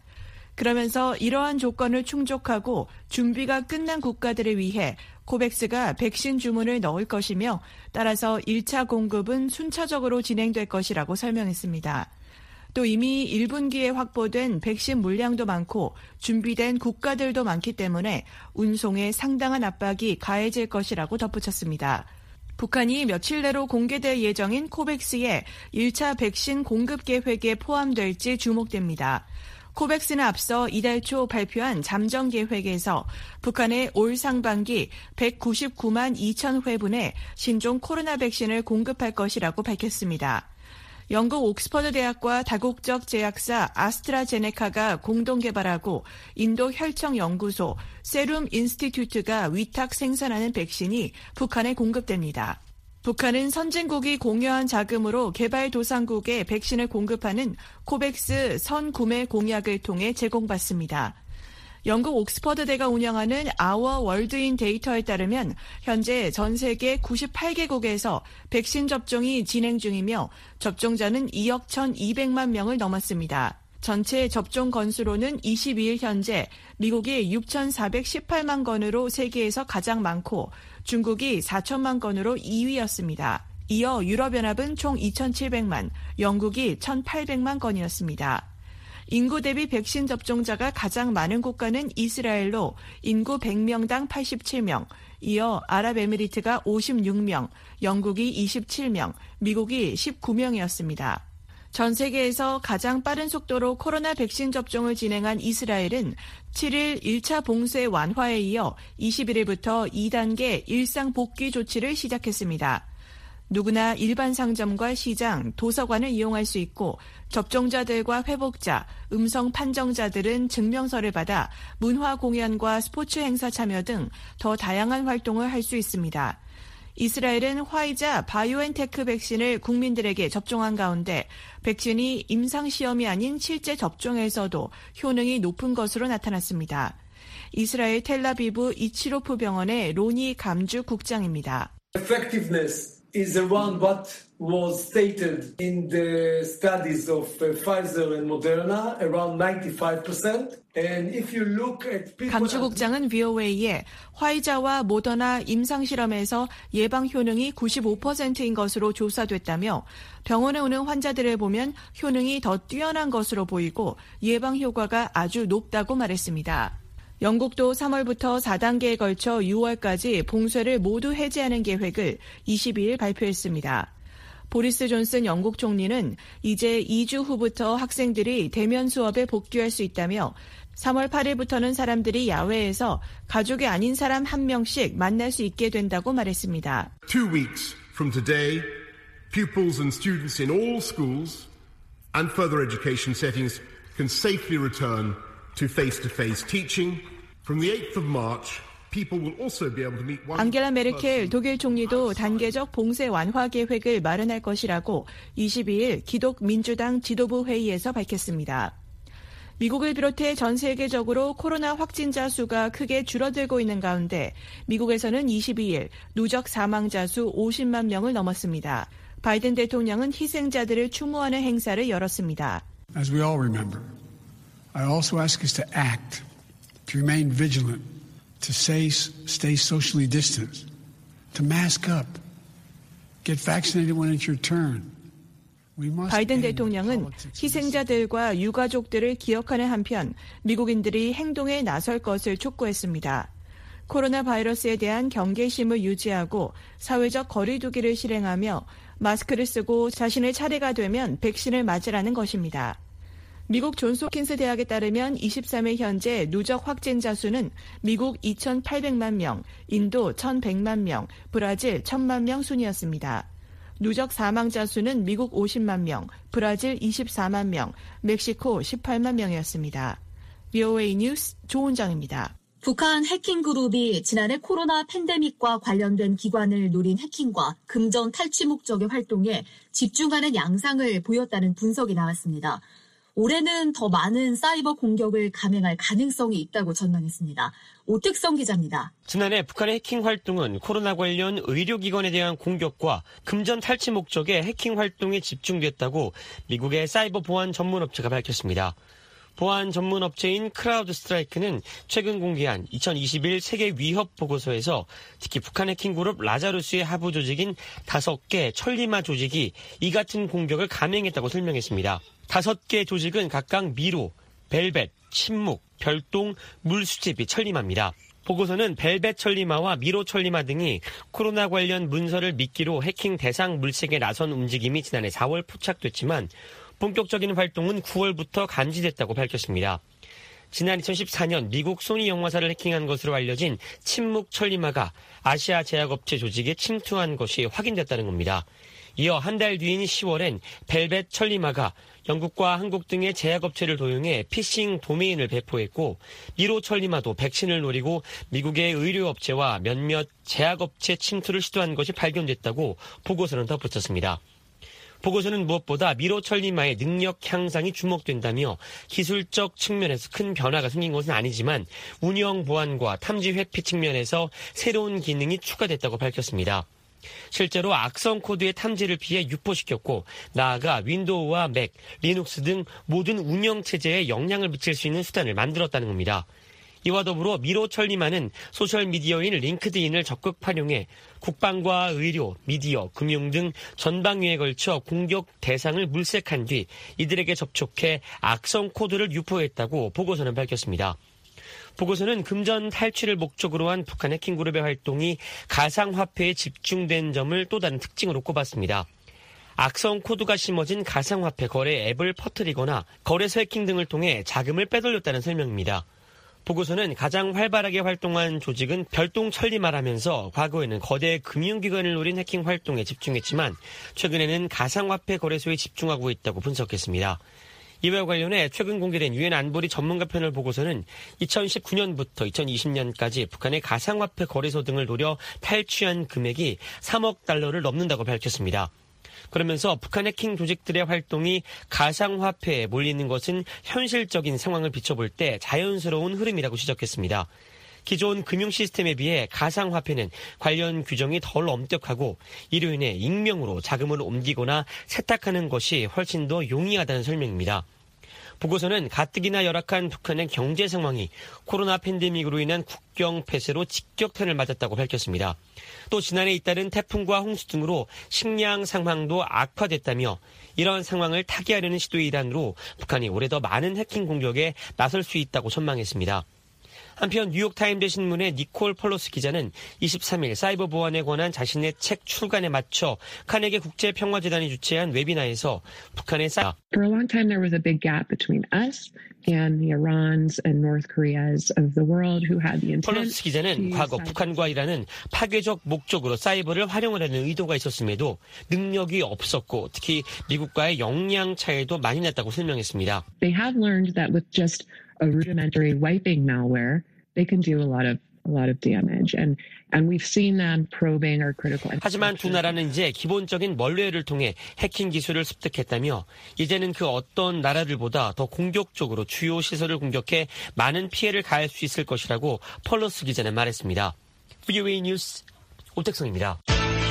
그러면서 이러한 조건을 충족하고 준비가 끝난 국가들을 위해 코백스가 백신 주문을 넣을 것이며 따라서 일 차 공급은 순차적으로 진행될 것이라고 설명했습니다. 또 이미 일 분기에 확보된 백신 물량도 많고 준비된 국가들도 많기 때문에 운송에 상당한 압박이 가해질 것이라고 덧붙였습니다. 북한이 며칠 내로 공개될 예정인 코백스의 일 차 백신 공급 계획에 포함될지 주목됩니다. 코백스는 앞서 이달 초 발표한 잠정 계획에서 북한에 올 상반기 백구십구만 이천 회분의 신종 코로나 백신을 공급할 것이라고 밝혔습니다. 영국 옥스퍼드 대학과 다국적 제약사 아스트라제네카가 공동 개발하고 인도 혈청연구소 세룸 인스티튜트가 위탁 생산하는 백신이 북한에 공급됩니다. 북한은 선진국이 공여한 자금으로 개발도상국에 백신을 공급하는 코백스 선구매 공약을 통해 제공받습니다. 영국 옥스퍼드대가 운영하는 아워 월드인 데이터에 따르면 현재 전 세계 구십팔 개국에서 백신 접종이 진행 중이며 접종자는 이억 천이백만 명을 넘었습니다. 전체 접종 건수로는 이십이 일 현재 미국이 육천사백십팔만 건으로 세계에서 가장 많고 중국이 사천만 건으로 이 위였습니다. 이어 유럽연합은 총 이천칠백만, 영국이 천팔백만 건이었습니다. 인구 대비 백신 접종자가 가장 많은 국가는 이스라엘로 인구 백 명당 팔십칠 명, 이어 아랍에미리트가 오십육 명, 영국이 이십칠 명, 미국이 십구 명이었습니다. 전 세계에서 가장 빠른 속도로 코로나 백신 접종을 진행한 이스라엘은 칠 일 일 차 봉쇄 완화에 이어 이십일 일부터 이 단계 일상 복귀 조치를 시작했습니다. 누구나 일반 상점과 시장, 도서관을 이용할 수 있고 접종자들과 회복자, 음성 판정자들은 증명서를 받아 문화 공연과 스포츠 행사 참여 등 더 다양한 활동을 할 수 있습니다. 이스라엘은 화이자 바이오엔테크 백신을 국민들에게 접종한 가운데 백신이 임상시험이 아닌 실제 접종에서도 효능이 높은 것으로 나타났습니다. 이스라엘 텔라비브 이치로프 병원의 로니 감주 국장입니다. Effectiveness is around what was stated in the studies of Pfizer and Moderna, around ninety-five percent. And if you look at people... 감주 국장은 브이오에이에 화이자와 모더나 임상실험에서 예방 효능이 구십오 퍼센트인 것으로 조사됐다며 병원에 오는 환자들을 보면 효능이 더 뛰어난 것으로 보이고 예방 효과가 아주 높다고 말했습니다. 영국도 삼월부터 사 단계에 걸쳐 유월까지 봉쇄를 모두 해제하는 계획을 이십이 일 발표했습니다. 보리스 존슨 영국 총리는 이제 이 주 후부터 학생들이 대면 수업에 복귀할 수 있다며 삼월 팔 일부터는 사람들이 야외에서 가족이 아닌 사람 한 명씩 만날 수 있게 된다고 말했습니다. Two weeks from today, pupils and students in all schools and further education settings can safely return to face-to-face teaching. From the eighth of March, people will also be able to meet one 앙겔라 메르켈 독일 총리도 단계적 봉쇄 완화 계획을 마련할 것이라고 이십이 일 기독 민주당 지도부 회의에서 밝혔습니다. 미국을 비롯해 전 세계적으로 코로나 확진자 수가 크게 줄어들고 있는 가운데 미국에서는 이십이 일 누적 사망자 수 오십만 명을 넘었습니다. 바이든 대통령은 희생자들을 추모하는 행사를 열었습니다. As we all remember, I also ask us to act, to remain vigilant, to stay, stay socially distanced, to mask up, get vaccinated when it's your turn. 바이든 대통령은 희생자들과 유가족들을 기억하는 한편 미국인들이 행동에 나설 것을 촉구했습니다. 코로나 바이러스에 대한 경계심을 유지하고 사회적 거리 두기를 실행하며 마스크를 쓰고 자신의 차례가 되면 백신을 맞으라는 것입니다. 미국 존스홉킨스 대학에 따르면 이십삼 일 현재 누적 확진자 수는 미국 이천팔백만 명, 인도 천백만 명, 브라질 천만 명 순이었습니다. 누적 사망자 수는 미국 오십만 명, 브라질 이십사만 명, 멕시코 십팔만 명이었습니다. 브이오에이 뉴스 조은정입니다. 북한 해킹 그룹이 지난해 코로나 팬데믹과 관련된 기관을 노린 해킹과 금전 탈취 목적의 활동에 집중하는 양상을 보였다는 분석이 나왔습니다. 올해는 더 많은 사이버 공격을 감행할 가능성이 있다고 전망했습니다. 오특성 기자입니다. 지난해 북한의 해킹 활동은 코로나 관련 의료기관에 대한 공격과 금전 탈취 목적의 해킹 활동에 집중됐다고 미국의 사이버 보안 전문업체가 밝혔습니다. 보안 전문업체인 크라우드 스트라이크는 최근 공개한 이천이십일 세계 위협 보고서에서 특히 북한 해킹 그룹 라자루스의 하부 조직인 다섯 개 천리마 조직이 이 같은 공격을 감행했다고 설명했습니다. 다섯 개 조직은 각각 미로, 벨벳, 침묵, 별동, 물수제비, 천리마입니다. 보고서는 벨벳 천리마와 미로 천리마 등이 코로나 관련 문서를 미끼로 해킹 대상 물색에 나선 움직임이 지난해 사월 포착됐지만 본격적인 활동은 구월부터 감지됐다고 밝혔습니다. 지난 이천십사 년 미국 소니 영화사를 해킹한 것으로 알려진 침묵 천리마가 아시아 제약업체 조직에 침투한 것이 확인됐다는 겁니다. 이어 한 달 뒤인 시월엔 벨벳 천리마가 영국과 한국 등의 제약업체를 도용해 피싱 도메인을 배포했고 미로 천리마도 백신을 노리고 미국의 의료업체와 몇몇 제약업체 침투를 시도한 것이 발견됐다고 보고서는 덧붙였습니다. 보고서는 무엇보다 미로 천리마의 능력 향상이 주목된다며 기술적 측면에서 큰 변화가 생긴 것은 아니지만 운영 보안과 탐지 회피 측면에서 새로운 기능이 추가됐다고 밝혔습니다. 실제로 악성 코드의 탐지를 피해 유포시켰고 나아가 윈도우와 맥, 리눅스 등 모든 운영체제에 영향을 미칠 수 있는 수단을 만들었다는 겁니다. 이와 더불어 미로 천리마는 소셜미디어인 링크드인을 적극 활용해 국방과 의료, 미디어, 금융 등 전방위에 걸쳐 공격 대상을 물색한 뒤 이들에게 접촉해 악성 코드를 유포했다고 보고서는 밝혔습니다. 보고서는 금전 탈취를 목적으로 한 북한 해킹그룹의 활동이 가상화폐에 집중된 점을 또 다른 특징으로 꼽았습니다. 악성 코드가 심어진 가상화폐 거래 앱을 퍼뜨리거나 거래소 해킹 등을 통해 자금을 빼돌렸다는 설명입니다. 보고서는 가장 활발하게 활동한 조직은 별동 천리마라면서 과거에는 거대 금융기관을 노린 해킹 활동에 집중했지만 최근에는 가상화폐 거래소에 집중하고 있다고 분석했습니다. 이와 관련해 최근 공개된 유엔 안보리 전문가 패널 보고서는 이천십구 년부터 이천이십 년까지 북한의 가상화폐 거래소 등을 노려 탈취한 금액이 삼억 달러를 넘는다고 밝혔습니다. 그러면서 북한 해킹 조직들의 활동이 가상화폐에 몰리는 것은 현실적인 상황을 비춰볼 때 자연스러운 흐름이라고 지적했습니다. 기존 금융 시스템에 비해 가상화폐는 관련 규정이 덜 엄격하고 이로 인해 익명으로 자금을 옮기거나 세탁하는 것이 훨씬 더 용이하다는 설명입니다. 보고서는 가뜩이나 열악한 북한의 경제 상황이 코로나 팬데믹으로 인한 국경 폐쇄로 직격탄을 맞았다고 밝혔습니다. 또 지난해 잇따른 태풍과 홍수 등으로 식량 상황도 악화됐다며 이런 상황을 타개하려는 시도의 일환으로 북한이 올해 더 많은 해킹 공격에 나설 수 있다고 전망했습니다. 한편 뉴욕타임즈 신문의 니콜 펄로스 기자는 이십삼 일 사이버 보안에 관한 자신의 책 출간에 맞춰 카네기 국제평화재단이 주최한 웨비나에서 북한의 사 For a long time there was a big gap between us and the Irans and North Koreas of the world who had the intent. 펄로스 기자는 과거 북한과 이란은 파괴적 목적으로 사이버를 활용하려는 의도가 있었음에도 능력이 없었고 특히 미국과의 역량 차이도 많이 났다고 설명했습니다. They have learned that with just a rudimentary wiping malware, they can do a lot of a lot of damage, and and we've seen them probing our critical. 하지만 두 나라는 이제 기본적인 멀웨어를 통해 해킹 기술을 습득했다며 이제는 그 어떤 나라들보다 더 공격적으로 주요 시설을 공격해 많은 피해를 가할 수 있을 것이라고 펄로스 기자는 말했습니다. 브이오에이 뉴스 오택성입니다.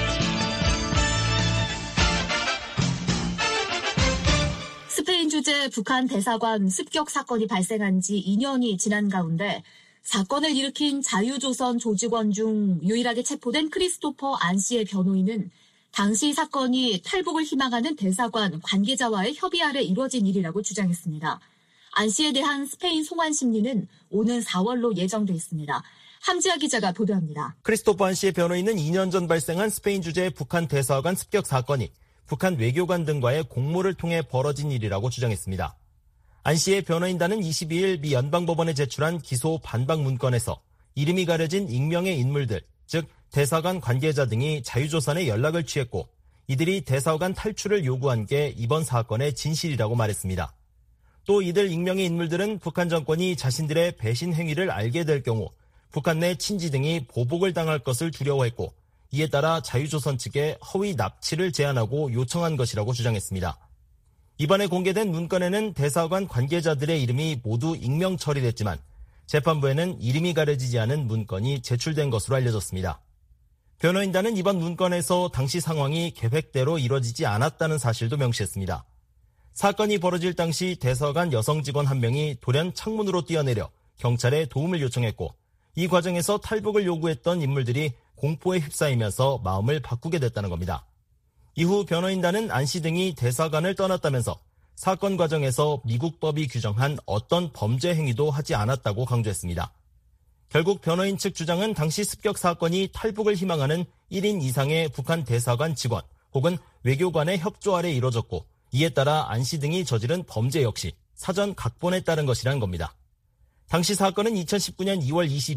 스페인 주재 북한 대사관 습격 사건이 발생한 지 이 년이 지난 가운데 사건을 일으킨 자유조선 조직원 중 유일하게 체포된 크리스토퍼 안 씨의 변호인은 당시 사건이 탈북을 희망하는 대사관 관계자와의 협의 아래 이뤄진 일이라고 주장했습니다. 안 씨에 대한 스페인 송환 심리는 오는 사월로 예정돼 있습니다. 함지아 기자가 보도합니다. 크리스토퍼 안 씨의 변호인은 이 년 전 발생한 스페인 주재 북한 대사관 습격 사건이 북한 외교관 등과의 공모를 통해 벌어진 일이라고 주장했습니다. 안 씨의 변호인단은 이십이 일 미 연방법원에 제출한 기소 반박 문건에서 이름이 가려진 익명의 인물들, 즉 대사관 관계자 등이 자유조선에 연락을 취했고 이들이 대사관 탈출을 요구한 게 이번 사건의 진실이라고 말했습니다. 또 이들 익명의 인물들은 북한 정권이 자신들의 배신 행위를 알게 될 경우 북한 내 친지 등이 보복을 당할 것을 두려워했고 이에 따라 자유조선 측에 허위 납치를 제안하고 요청한 것이라고 주장했습니다. 이번에 공개된 문건에는 대사관 관계자들의 이름이 모두 익명 처리됐지만 재판부에는 이름이 가려지지 않은 문건이 제출된 것으로 알려졌습니다. 변호인단은 이번 문건에서 당시 상황이 계획대로 이뤄지지 않았다는 사실도 명시했습니다. 사건이 벌어질 당시 대사관 여성 직원 한 명이 돌연 창문으로 뛰어내려 경찰에 도움을 요청했고 이 과정에서 탈북을 요구했던 인물들이 공포에 휩싸이면서 마음을 바꾸게 됐다는 겁니다. 이후 변호인단은 안 씨 등이 대사관을 떠났다면서 사건 과정에서 미국 법이 규정한 어떤 범죄 행위도 하지 않았다고 강조했습니다. 결국 변호인 측 주장은 당시 습격 사건이 탈북을 희망하는 일 인 이상의 북한 대사관 직원 혹은 외교관의 협조 아래 이뤄졌고 이에 따라 안 씨 등이 저지른 범죄 역시 사전 각본에 따른 것이라는 겁니다. 당시 사건은 이천십구 년 이월 이십이 일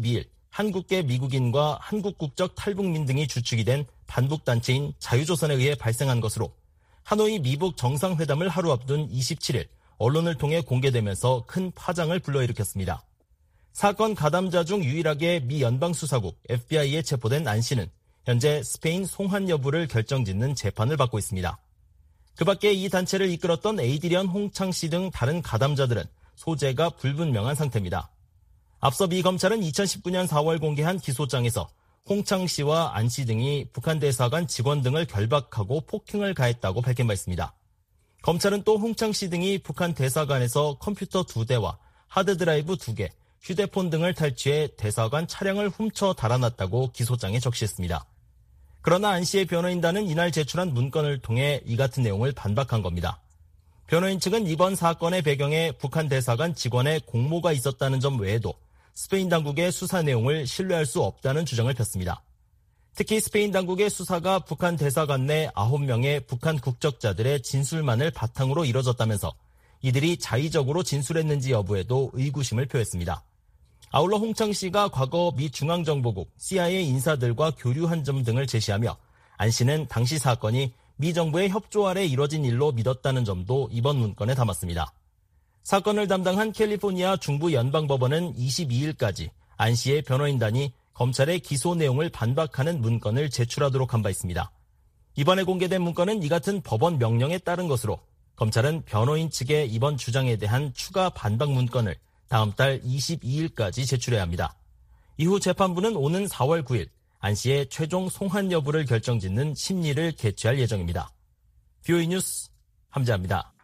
한국계 미국인과 한국 국적 탈북민 등이 주축이 된 반북단체인 자유조선에 의해 발생한 것으로 하노이 미북 정상회담을 하루 앞둔 이십칠일 언론을 통해 공개되면서 큰 파장을 불러일으켰습니다. 사건 가담자 중 유일하게 미 연방수사국 에프비아이에 체포된 안 씨는 현재 스페인 송환 여부를 결정짓는 재판을 받고 있습니다. 그 밖에 이 단체를 이끌었던 에이드리언 홍창 씨 등 다른 가담자들은 소재가 불분명한 상태입니다. 앞서 미 검찰은 이천십구년 사월 공개한 기소장에서 홍창 씨와 안 씨 등이 북한 대사관 직원 등을 결박하고 폭행을 가했다고 밝힌 바 있습니다. 검찰은 또 홍창 씨 등이 북한 대사관에서 컴퓨터 두 대와 하드드라이브 두 개, 휴대폰 등을 탈취해 대사관 차량을 훔쳐 달아났다고 기소장에 적시했습니다. 그러나 안 씨의 변호인단은 이날 제출한 문건을 통해 이 같은 내용을 반박한 겁니다. 변호인 측은 이번 사건의 배경에 북한 대사관 직원의 공모가 있었다는 점 외에도 스페인 당국의 수사 내용을 신뢰할 수 없다는 주장을 폈습니다. 특히 스페인 당국의 수사가 북한 대사관 내 아홉 명의 북한 국적자들의 진술만을 바탕으로 이뤄졌다면서 이들이 자의적으로 진술했는지 여부에도 의구심을 표했습니다. 아울러 홍창 씨가 과거 미 중앙정보국 씨아이에이 인사들과 교류한 점 등을 제시하며 안 씨는 당시 사건이 미 정부의 협조 아래 이뤄진 일로 믿었다는 점도 이번 문건에 담았습니다. 사건을 담당한 캘리포니아 중부 연방법원은 이십이일까지 안 씨의 변호인단이 검찰의 기소 내용을 반박하는 문건을 제출하도록 한 바 있습니다. 이번에 공개된 문건은 이 같은 법원 명령에 따른 것으로 검찰은 변호인 측의 이번 주장에 대한 추가 반박 문건을 다음 달 이십이일까지 제출해야 합니다. 이후 재판부는 오는 사월 구일 안 씨의 최종 송환 여부를 결정짓는 심리를 개최할 예정입니다. 비오이 뉴스 함재합니다.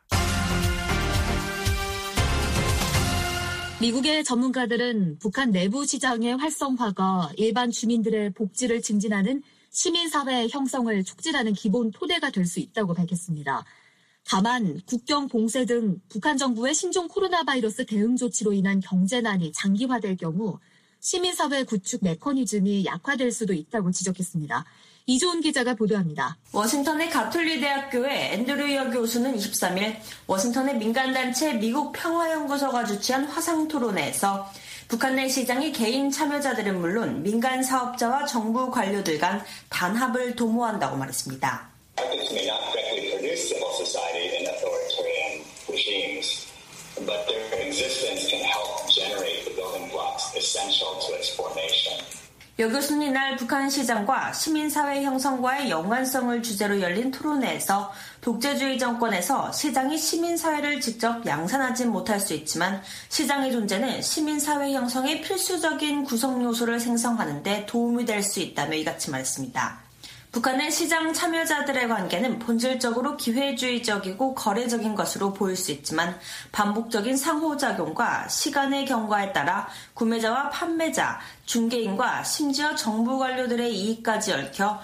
미국의 전문가들은 북한 내부 시장의 활성화가 일반 주민들의 복지를 증진하는 시민사회 형성을 촉진하는 기본 토대가 될 수 있다고 밝혔습니다. 다만 국경 봉쇄 등 북한 정부의 신종 코로나 바이러스 대응 조치로 인한 경제난이 장기화될 경우 시민사회 구축 메커니즘이 약화될 수도 있다고 지적했습니다. 이조은 기자가 보도합니다. 워싱턴의 가톨릭 대학교의 앤드류 여 교수는 이십삼일 워싱턴의 민간단체 미국 평화연구소가 주최한 화상토론회에서 북한 내 시장이 개인 참여자들은 물론 민간 사업자와 정부 관료들 간 단합을 도모한다고 말했습니다. But their existence can help generate the building blocks essential to its formation. 여 교수는 이날 북한 시장과 시민사회 형성과의 연관성을 주제로 열린 토론회에서 독재주의 정권에서 시장이 시민사회를 직접 양산하지 못할 수 있지만 시장의 존재는 시민사회 형성의 필수적인 구성 요소를 생성하는 데 도움이 될 수 있다며 이같이 말했습니다. 북한의 시장 참여자들의 관계는 본질적으로 기회주의적이고 거래적인 것으로 보일 수 있지만 반복적인 상호작용과 시간의 경과에 따라 구매자와 판매자, 중개인과 심지어 정부 관료들의 이익까지 얽혀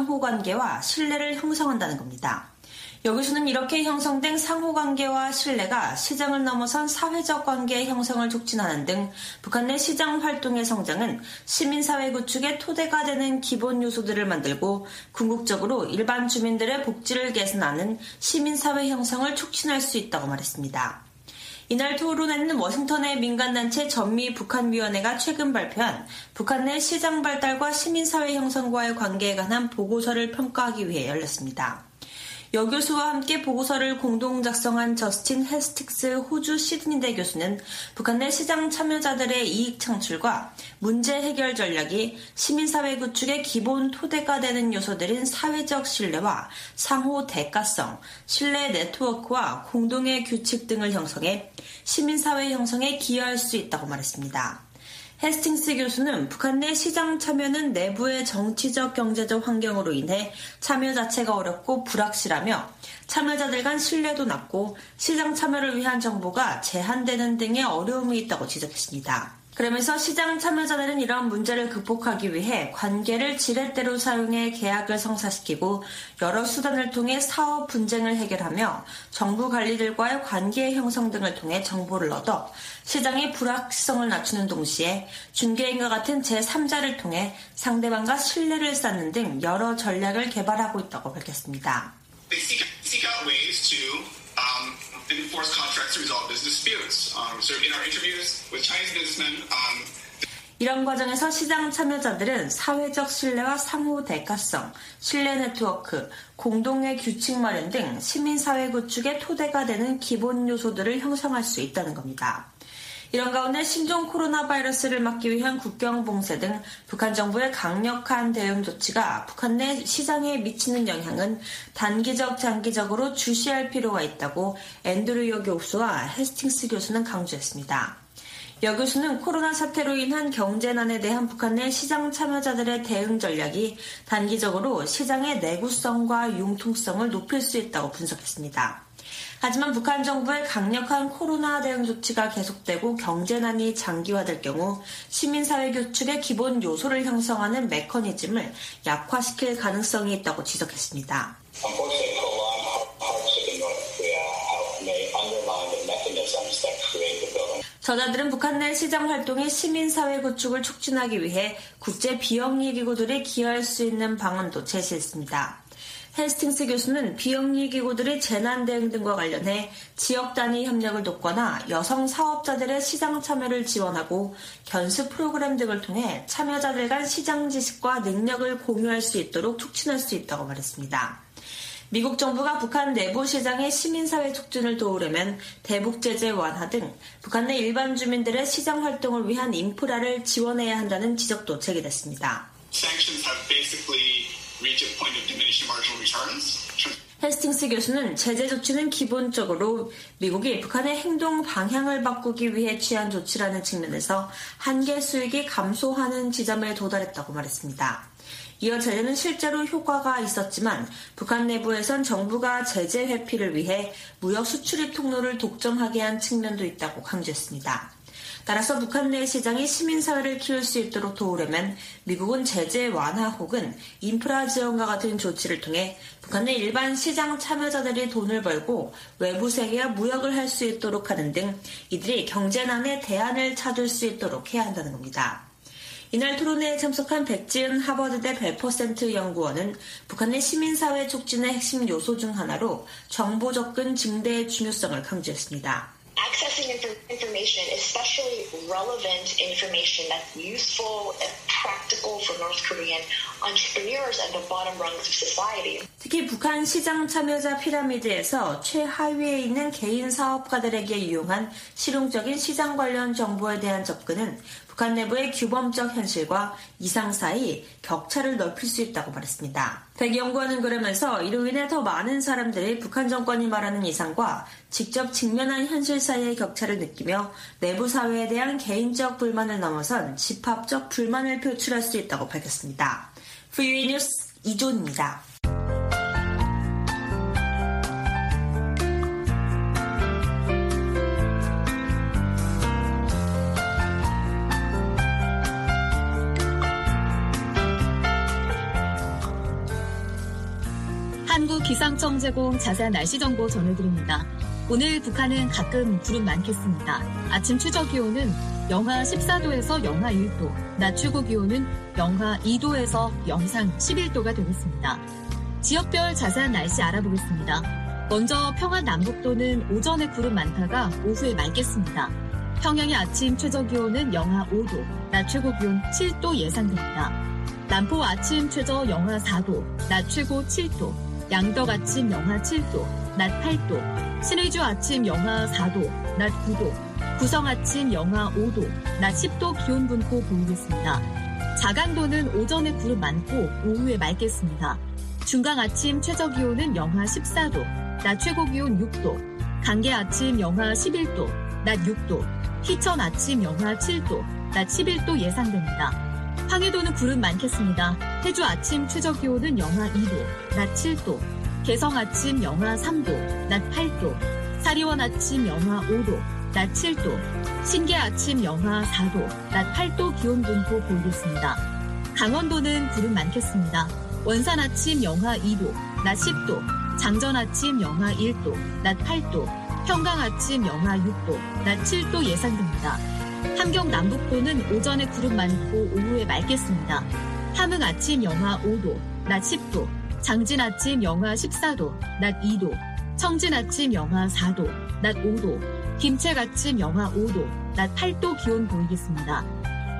상호관계와 신뢰를 형성한다는 겁니다. 여 교수는 이렇게 형성된 상호관계와 신뢰가 시장을 넘어선 사회적 관계의 형성을 촉진하는 등 북한 내 시장 활동의 성장은 시민사회 구축의 토대가 되는 기본 요소들을 만들고 궁극적으로 일반 주민들의 복지를 개선하는 시민사회 형성을 촉진할 수 있다고 말했습니다. 이날 토론회는 워싱턴의 민간단체 전미북한위원회가 최근 발표한 북한 내 시장 발달과 시민사회 형성과의 관계에 관한 보고서를 평가하기 위해 열렸습니다. 여 교수와 함께 보고서를 공동 작성한 저스틴 헤스틱스 호주 시드니대 교수는 북한 내 시장 참여자들의 이익 창출과 문제 해결 전략이 시민사회 구축의 기본 토대가 되는 요소들인 사회적 신뢰와 상호 대가성, 신뢰 네트워크와 공동의 규칙 등을 형성해 시민사회 형성에 기여할 수 있다고 말했습니다. 헤스팅스 교수는 북한 내 시장 참여는 내부의 정치적 경제적 환경으로 인해 참여 자체가 어렵고 불확실하며 참여자들 간 신뢰도 낮고 시장 참여를 위한 정보가 제한되는 등의 어려움이 있다고 지적했습니다. 그러면서 시장 참여자들은 이러한 문제를 극복하기 위해 관계를 지렛대로 사용해 계약을 성사시키고 여러 수단을 통해 사업 분쟁을 해결하며 정부 관리들과의 관계 형성 등을 통해 정보를 얻어 시장의 불확실성을 낮추는 동시에 중개인과 같은 제삼자를 통해 상대방과 신뢰를 쌓는 등 여러 전략을 개발하고 있다고 밝혔습니다. They seek, seek out ways to um, enforce contracts to resolve business disputes. Um, so in our interviews with Chinese businessmen, um, 이런 과정에서 시장 참여자들은 사회적 신뢰와 상호 대가성, 신뢰 네트워크, 공동의 규칙 마련 등 시민사회 구축의 토대가 되는 기본 요소들을 형성할 수 있다는 겁니다. 이런 가운데 신종 코로나 바이러스를 막기 위한 국경 봉쇄 등 북한 정부의 강력한 대응 조치가 북한 내 시장에 미치는 영향은 단기적, 장기적으로 주시할 필요가 있다고 앤드류 여 교수와 헤스팅스 교수는 강조했습니다. 여 교수는 코로나 사태로 인한 경제난에 대한 북한 내 시장 참여자들의 대응 전략이 단기적으로 시장의 내구성과 융통성을 높일 수 있다고 분석했습니다. 하지만 북한 정부의 강력한 코로나 대응 조치가 계속되고 경제난이 장기화될 경우 시민사회 구축의 기본 요소를 형성하는 메커니즘을 약화시킬 가능성이 있다고 지적했습니다. 저자들은 북한 내 시장 활동의 시민사회 구축을 촉진하기 위해 국제 비영리기구들이 기여할 수 있는 방안도 제시했습니다. 헤스팅스 교수는 비영리기구들의 재난 대응 등과 관련해 지역 단위 협력을 돕거나 여성 사업자들의 시장 참여를 지원하고 견습 프로그램 등을 통해 참여자들 간 시장 지식과 능력을 공유할 수 있도록 촉진할 수 있다고 말했습니다. 미국 정부가 북한 내부 시장의 시민사회 촉진을 도우려면 대북 제재 완화 등 북한 내 일반 주민들의 시장 활동을 위한 인프라를 지원해야 한다는 지적도 제기됐습니다. 헤스팅스 교수는 제재 조치는 기본적으로 미국이 북한의 행동 방향을 바꾸기 위해 취한 조치라는 측면에서 한계 수익이 감소하는 지점에 도달했다고 말했습니다. 이어 제재는 실제로 효과가 있었지만 북한 내부에선 정부가 제재 회피를 위해 무역 수출입 통로를 독점하게 한 측면도 있다고 강조했습니다. 따라서 북한 내 시장이 시민사회를 키울 수 있도록 도우려면 미국은 제재 완화 혹은 인프라 지원과 같은 조치를 통해 북한 내 일반 시장 참여자들이 돈을 벌고 외부 세계와 무역을 할 수 있도록 하는 등 이들이 경제난에 대안을 찾을 수 있도록 해야 한다는 겁니다. 이날 토론회에 참석한 백지은 하버드대 벨퍼센트 연구원은 북한 내 시민사회 촉진의 핵심 요소 중 하나로 정보 접근 증대의 중요성을 강조했습니다. Accessing information, especially relevant information that's useful and practical for North Korean entrepreneurs at the bottom rungs of society. 특히 북한 시장 참여자 피라미드에서 최하위에 있는 개인 사업가들에게 유용한 실용적인 시장 관련 정보에 대한 접근은 북한 내부의 규범적 현실과 이상 사이 격차를 넓힐 수 있다고 말했습니다. 백 연구원은 그러면서 이로 인해 더 많은 사람들이 북한 정권이 말하는 이상과 직접 직면한 현실 사이의 격차를 느끼며 내부 사회에 대한 개인적 불만을 넘어선 집합적 불만을 표출할 수 있다고 밝혔습니다. 프리웨이 뉴스 이존입니다. 한국기상청 제공 자세한 날씨 정보 전해드립니다. 오늘 북한은 가끔 구름 많겠습니다. 아침 최저기온은 영하 십사 도에서 영하 일 도, 낮 최고기온은 영하 이 도에서 영상 십일 도가 되겠습니다. 지역별 자세한 날씨 알아보겠습니다. 먼저 평안 남북도는 오전에 구름 많다가 오후에 맑겠습니다. 평양의 아침 최저기온은 영하 오 도, 낮 최고기온 칠 도 예상됩니다. 남포 아침 최저 영하 사 도, 낮 최고 칠 도, 양덕 아침 영하 칠 도, 낮 팔 도, 신의주 아침 영하 사 도, 낮 구 도, 구성 아침 영하 오 도, 낮 십 도 기온 분포 보이겠습니다. 자강도는 오전에 구름 많고 오후에 맑겠습니다. 중강 아침 최저기온은 영하 십사 도, 낮 최고기온 육 도, 강계 아침 영하 십일 도, 낮 육 도, 희천 아침 영하 칠 도, 낮 십일 도 예상됩니다. 황해도는 구름 많겠습니다. 해주 아침 최저기온은 영하 이 도, 낮 칠 도, 개성 아침 영하 삼 도, 낮 팔 도, 사리원 아침 영하 오 도, 낮 칠 도, 신계 아침 영하 사 도, 낮 팔 도 기온 분포 보이겠습니다. 강원도는 구름 많겠습니다. 원산 아침 영하 이 도, 낮 십 도, 장전 아침 영하 일 도, 낮 팔 도, 평강 아침 영하 육 도, 낮 칠 도 예상됩니다. 함경 남북도는 오전에 구름 많고 오후에 맑겠습니다. 함흥 아침 영하 오 도, 낮 십 도, 장진 아침 영하 십사 도, 낮 이 도, 청진 아침 영하 사 도, 낮 오 도, 김책 아침 영하 오 도, 낮 팔 도 기온 보이겠습니다.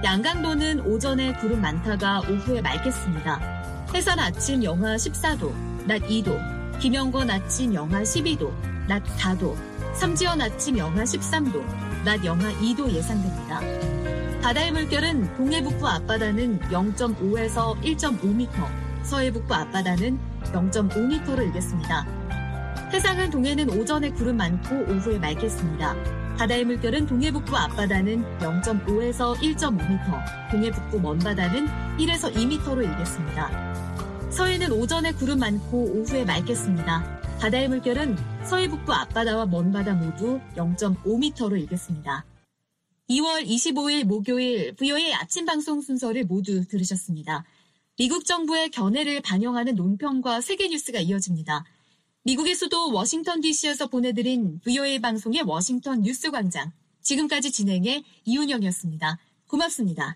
양강도는 오전에 구름 많다가 오후에 맑겠습니다. 해산 아침 영하 십사 도, 낮 이 도, 김영건 아침 영하 십이 도, 낮 사 도, 삼지연 아침 영하 십삼 도, 낮 영하 이 도 예상됩니다. 바다의 물결은 동해북부 앞바다는 영 점 오에서 일 점 오 미터, 서해북부 앞바다는 영 점 오 미터로 일겠습니다. 해상은 동해는 오전에 구름 많고 오후에 맑겠습니다. 바다의 물결은 동해북부 앞바다는 영 점 오에서 일 점 오 미터, 동해북부 먼바다는 일에서 이 미터로 일겠습니다. 서해는 오전에 구름 많고 오후에 맑겠습니다. 바다의 물결은 서해북부 앞바다와 먼바다 모두 영 점 오 미터로 일겠습니다. 이월 이십오일 목요일 브이오에이 아침 방송 순서를 모두 들으셨습니다. 미국 정부의 견해를 반영하는 논평과 세계 뉴스가 이어집니다. 미국의 수도 워싱턴 디씨에서 보내드린 브이오에이 방송의 워싱턴 뉴스 광장. 지금까지 진행의 이윤영이었습니다. 고맙습니다.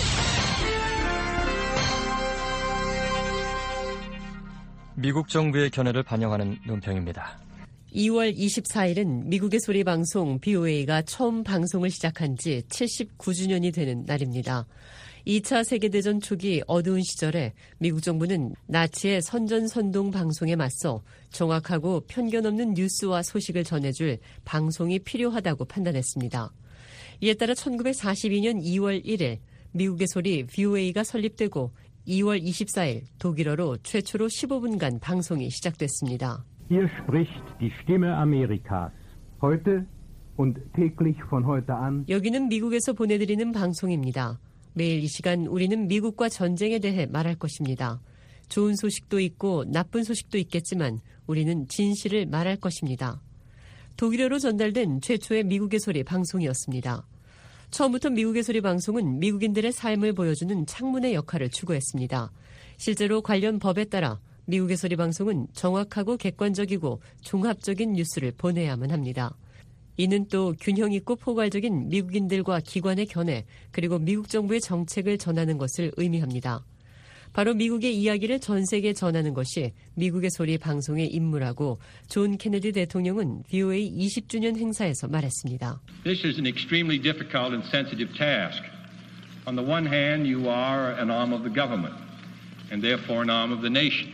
미국 정부의 견해를 반영하는 논평입니다. 이월 이십사일은 미국의 소리 방송 브이오에이가 처음 방송을 시작한 지 칠십구 주년이 되는 날입니다. 이 차 세계대전 초기 어두운 시절에 미국 정부는 나치의 선전선동 방송에 맞서 정확하고 편견 없는 뉴스와 소식을 전해줄 방송이 필요하다고 판단했습니다. 이에 따라 천구백사십이년 이월 일일 미국의 소리 브이오에이가 설립되고 이월 이십사일 독일어로 최초로 십오 분간 방송이 시작됐습니다. Hier spricht die Stimme Amerikas. Heute und täglich von heute an. 여기는 미국에서 보내드리는 방송입니다. 매일 이 시간 우리는 미국과 전쟁에 대해 말할 것입니다. 좋은 소식도 있고 나쁜 소식도 있겠지만 우리는 진실을 말할 것입니다. 독일어로 전달된 최초의 미국의 소리 방송이었습니다. 처음부터 미국의 소리 방송은 미국인들의 삶을 보여주는 창문의 역할을 추구했습니다. 실제로 관련 법에 따라 미국의 소리 방송은 정확하고 객관적이고 종합적인 뉴스를 보내야만 합니다. 이는 또 균형 있고 포괄적인 미국인들과 기관의 견해 그리고 미국 정부의 정책을 전하는 것을 의미합니다. 바로 미국의 이야기를 전 세계에 전하는 것이 미국의 소리 방송의 임무라고 존 케네디 대통령은 브이오에이 이십 주년 행사에서 말했습니다. This is an extremely difficult and sensitive task. On the one hand, you are an arm of the government and therefore an arm of the nation.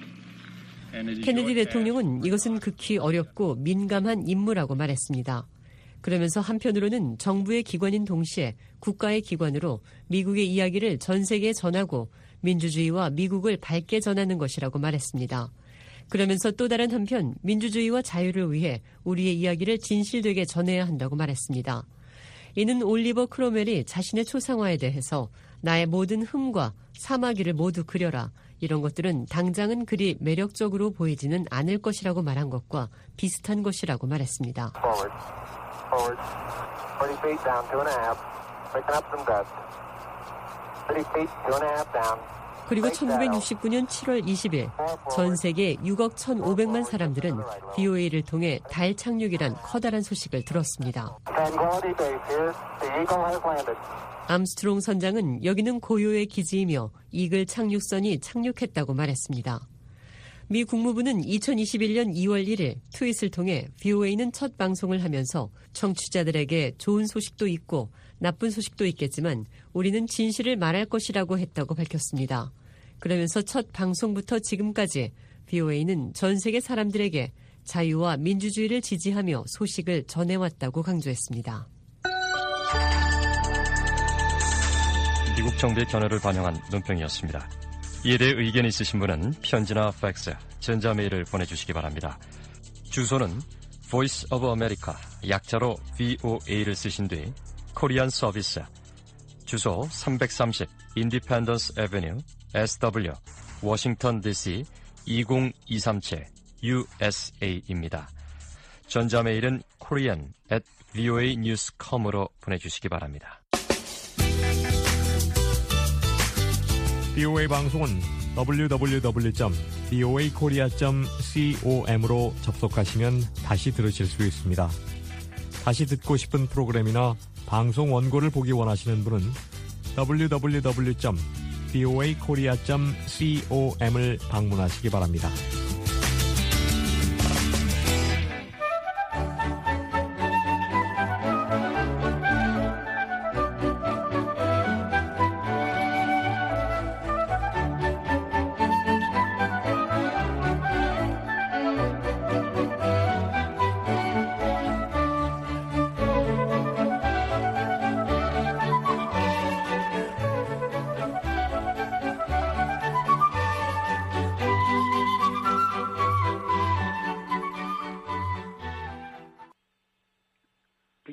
케네디 대통령은 이것은 극히 어렵고 민감한 임무라고 말했습니다. 그러면서 한편으로는 정부의 기관인 동시에 국가의 기관으로 미국의 이야기를 전 세계에 전하고 민주주의와 미국을 밝게 전하는 것이라고 말했습니다. 그러면서 또 다른 한편 민주주의와 자유를 위해 우리의 이야기를 진실되게 전해야 한다고 말했습니다. 이는 올리버 크로멜이 자신의 초상화에 대해서 나의 모든 흠과 사마귀를 모두 그려라. 이런 것들은 당장은 그리 매력적으로 보이지는 않을 것이라고 말한 것과 비슷한 것이라고 말했습니다. Forward. Forward. forty feet down, two and a half. Picking up some dust. thirty feet, two and a half down. 그리고 천구백육십구년 칠월 이십일 전 세계 육억 천오백만 사람들은 브이오에이를 통해 달 착륙이란 커다란 소식을 들었습니다. 암스트롱 선장은 여기는 고요의 기지이며 이글 착륙선이 착륙했다고 말했습니다. 미 국무부는 이천이십일년 이월 일일 트윗을 통해 브이오에이는 첫 방송을 하면서 청취자들에게 좋은 소식도 있고 나쁜 소식도 있겠지만 우리는 진실을 말할 것이라고 했다고 밝혔습니다. 그러면서 첫 방송부터 지금까지 브이오에이는 전 세계 사람들에게 자유와 민주주의를 지지하며 소식을 전해왔다고 강조했습니다. 미국 정부의 견해를 반영한 논평이었습니다. 이에 대해 의견이 있으신 분은 편지나 팩스, 전자메일을 보내주시기 바랍니다. 주소는 Voice of America, 약자로 브이오에이를 쓰신 뒤 코리안 서비스, 주소 삼백삼십 Independence Avenue, 에스더블유, 워싱턴 디씨 이공이삼칠 유에스에이입니다. 전자메일은 korean at 브이오에이 뉴스 닷컴으로 보내주시기 바랍니다. 브이오에이 방송은 더블유 더블유 더블유 점 브이오에이 코리아 점 com으로 접속하시면 다시 들으실 수 있습니다. 다시 듣고 싶은 프로그램이나 방송 원고를 보기 원하시는 분은 더블유 더블유 더블유 점 브이오에이 코리아 점 com을 방문하시기 바랍니다.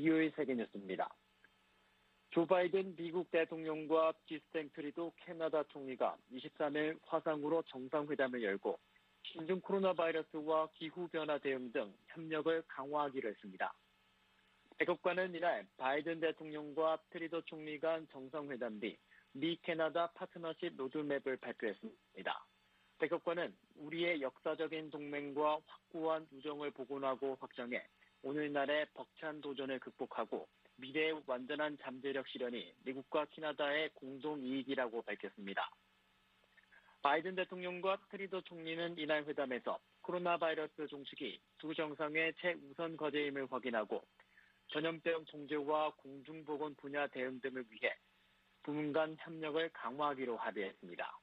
브이오에이 세계뉴스입니다. 조 바이든 미국 대통령과 지스탱 트리도 캐나다 총리가 이십삼일 화상으로 정상회담을 열고 신종 코로나 바이러스와 기후변화 대응 등 협력을 강화하기로 했습니다. 백악관은 이날 바이든 대통령과 트리도 총리 간 정상회담 뒤 미 캐나다 파트너십 로드맵을 발표했습니다. 백악관은 우리의 역사적인 동맹과 확고한 우정을 복원하고 확장해 오늘날의 벅찬 도전을 극복하고 미래의 완전한 잠재력 실현이 미국과 캐나다의 공동 이익이라고 밝혔습니다. 바이든 대통령과 트리도 총리는 이날 회담에서 코로나 바이러스 종식이 두 정상의 최우선 과제임을 확인하고 전염병 통제와 공중보건 분야 대응 등을 위해 부문 간 협력을 강화하기로 합의했습니다.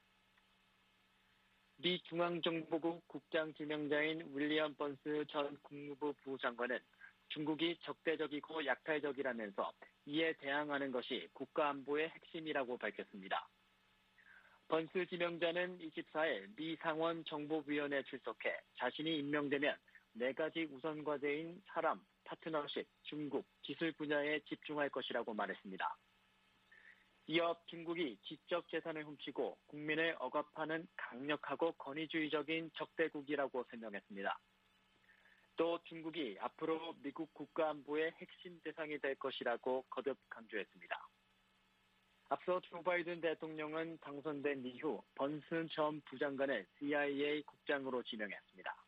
미 중앙정보국 국장 지명자인 윌리엄 번스 전 국무부 부장관은 중국이 적대적이고 약탈적이라면서 이에 대항하는 것이 국가안보의 핵심이라고 밝혔습니다. 번스 지명자는 이십사일 미 상원 정보위원회에 출석해 자신이 임명되면 네 가지 우선 과제인 사람, 파트너십, 중국, 기술 분야에 집중할 것이라고 말했습니다. 이어 중국이 지적 재산을 훔치고 국민을 억압하는 강력하고 권위주의적인 적대국이라고 설명했습니다. 또 중국이 앞으로 미국 국가안보의 핵심 대상이 될 것이라고 거듭 강조했습니다. 앞서 조 바이든 대통령은 당선된 이후 번슨 전 부장관을 씨아이에이 국장으로 지명했습니다.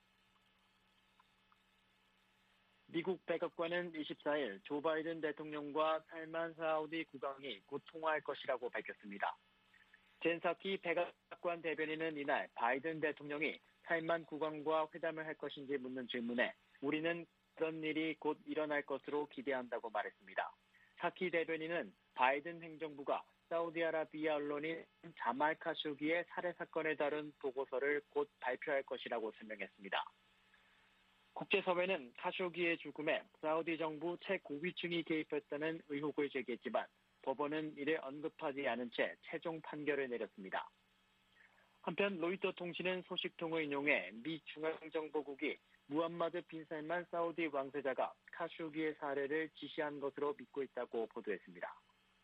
미국 백악관은 이십사일 조 바이든 대통령과 살만 사우디 국왕이 곧 통화할 것이라고 밝혔습니다. 젠 사키 백악관 대변인은 이날 바이든 대통령이 살만 국왕과 회담을 할 것인지 묻는 질문에 우리는 그런 일이 곧 일어날 것으로 기대한다고 말했습니다. 사키 대변인은 바이든 행정부가 사우디아라비아 언론인 자말 카쇼기의 살해 사건에 다룬 보고서를 곧 발표할 것이라고 설명했습니다. 국제사회는 카쇼기의 죽음에 사우디 정부 최고위층이 개입했다는 의혹을 제기했지만 법원은 이를 언급하지 않은 채 최종 판결을 내렸습니다. 한편 로이터 통신은 소식통을 인용해 미 중앙정보국이 무함마드 빈 살만 사우디 왕세자가 카쇼기의 살해를 지시한 것으로 믿고 있다고 보도했습니다.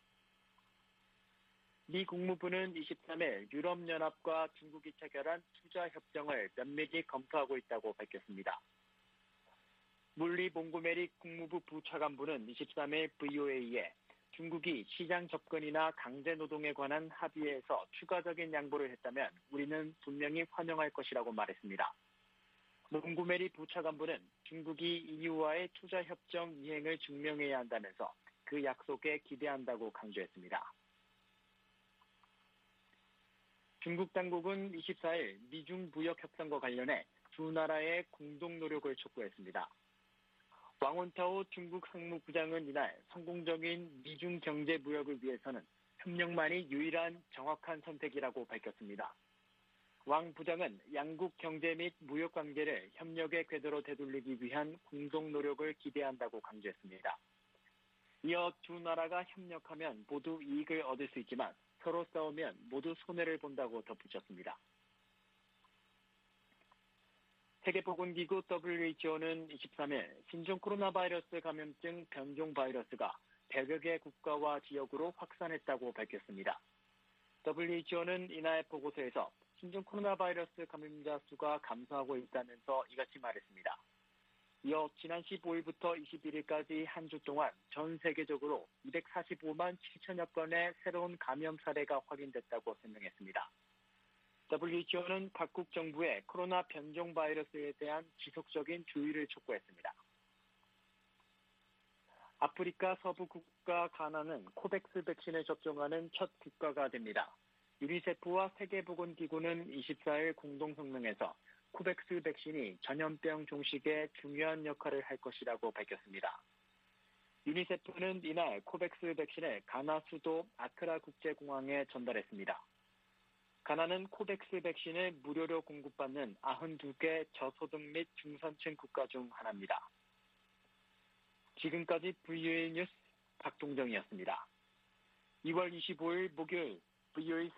미 국무부는 이십삼일 유럽연합과 중국이 체결한 투자협정을 면밀히 검토하고 있다고 밝혔습니다. 물리 몽고메리 국무부 부차관부는 이십삼일 브이오에이에 중국이 시장 접근이나 강제 노동에 관한 합의에서 추가적인 양보를 했다면 우리는 분명히 환영할 것이라고 말했습니다. 몽고메리 부차관부는 중국이 이유와의 투자협정 이행을 증명해야 한다면서 그 약속에 기대한다고 강조했습니다. 중국 당국은 이십사일 미중 무역 협상과 관련해 두 나라의 공동 노력을 촉구했습니다. 왕원타오 중국 상무부장은 이날 성공적인 미중 경제 무역을 위해서는 협력만이 유일한 정확한 선택이라고 밝혔습니다. 왕 부장은 양국 경제 및 무역 관계를 협력의 궤도로 되돌리기 위한 공동 노력을 기대한다고 강조했습니다. 이어 두 나라가 협력하면 모두 이익을 얻을 수 있지만 서로 싸우면 모두 손해를 본다고 덧붙였습니다. 세계보건기구 더블유에이치오는 이십삼일 신종 코로나 바이러스 감염증 변종 바이러스가 백여 개 국가와 지역으로 확산했다고 밝혔습니다. 더블유에이치오는 이날 보고서에서 신종 코로나 바이러스 감염자 수가 감소하고 있다면서 이같이 말했습니다. 이어 지난 십오일부터 이십일일까지 한 주 동안 전 세계적으로 이백사십오만 칠천여 건의 새로운 감염 사례가 확인됐다고 설명했습니다. 더블유에이치오는 각국 정부에 코로나 변종 바이러스에 대한 지속적인 주의를 촉구했습니다. 아프리카 서부 국가 가나는 코백스 백신을 접종하는 첫 국가가 됩니다. 유니세프와 세계보건기구는 이십사일 공동성명에서 코백스 백신이 전염병 종식에 중요한 역할을 할 것이라고 밝혔습니다. 유니세프는 이날 코백스 백신을 가나 수도 아크라 국제공항에 전달했습니다. 가나는 코백스 백신을 무료로 공급받는 구십이 개 저소득 및 중산층 국가 중 하나입니다. 지금까지 브이오에이 뉴스 박동정이었습니다. 이월 이십오일 목요일 브이오에이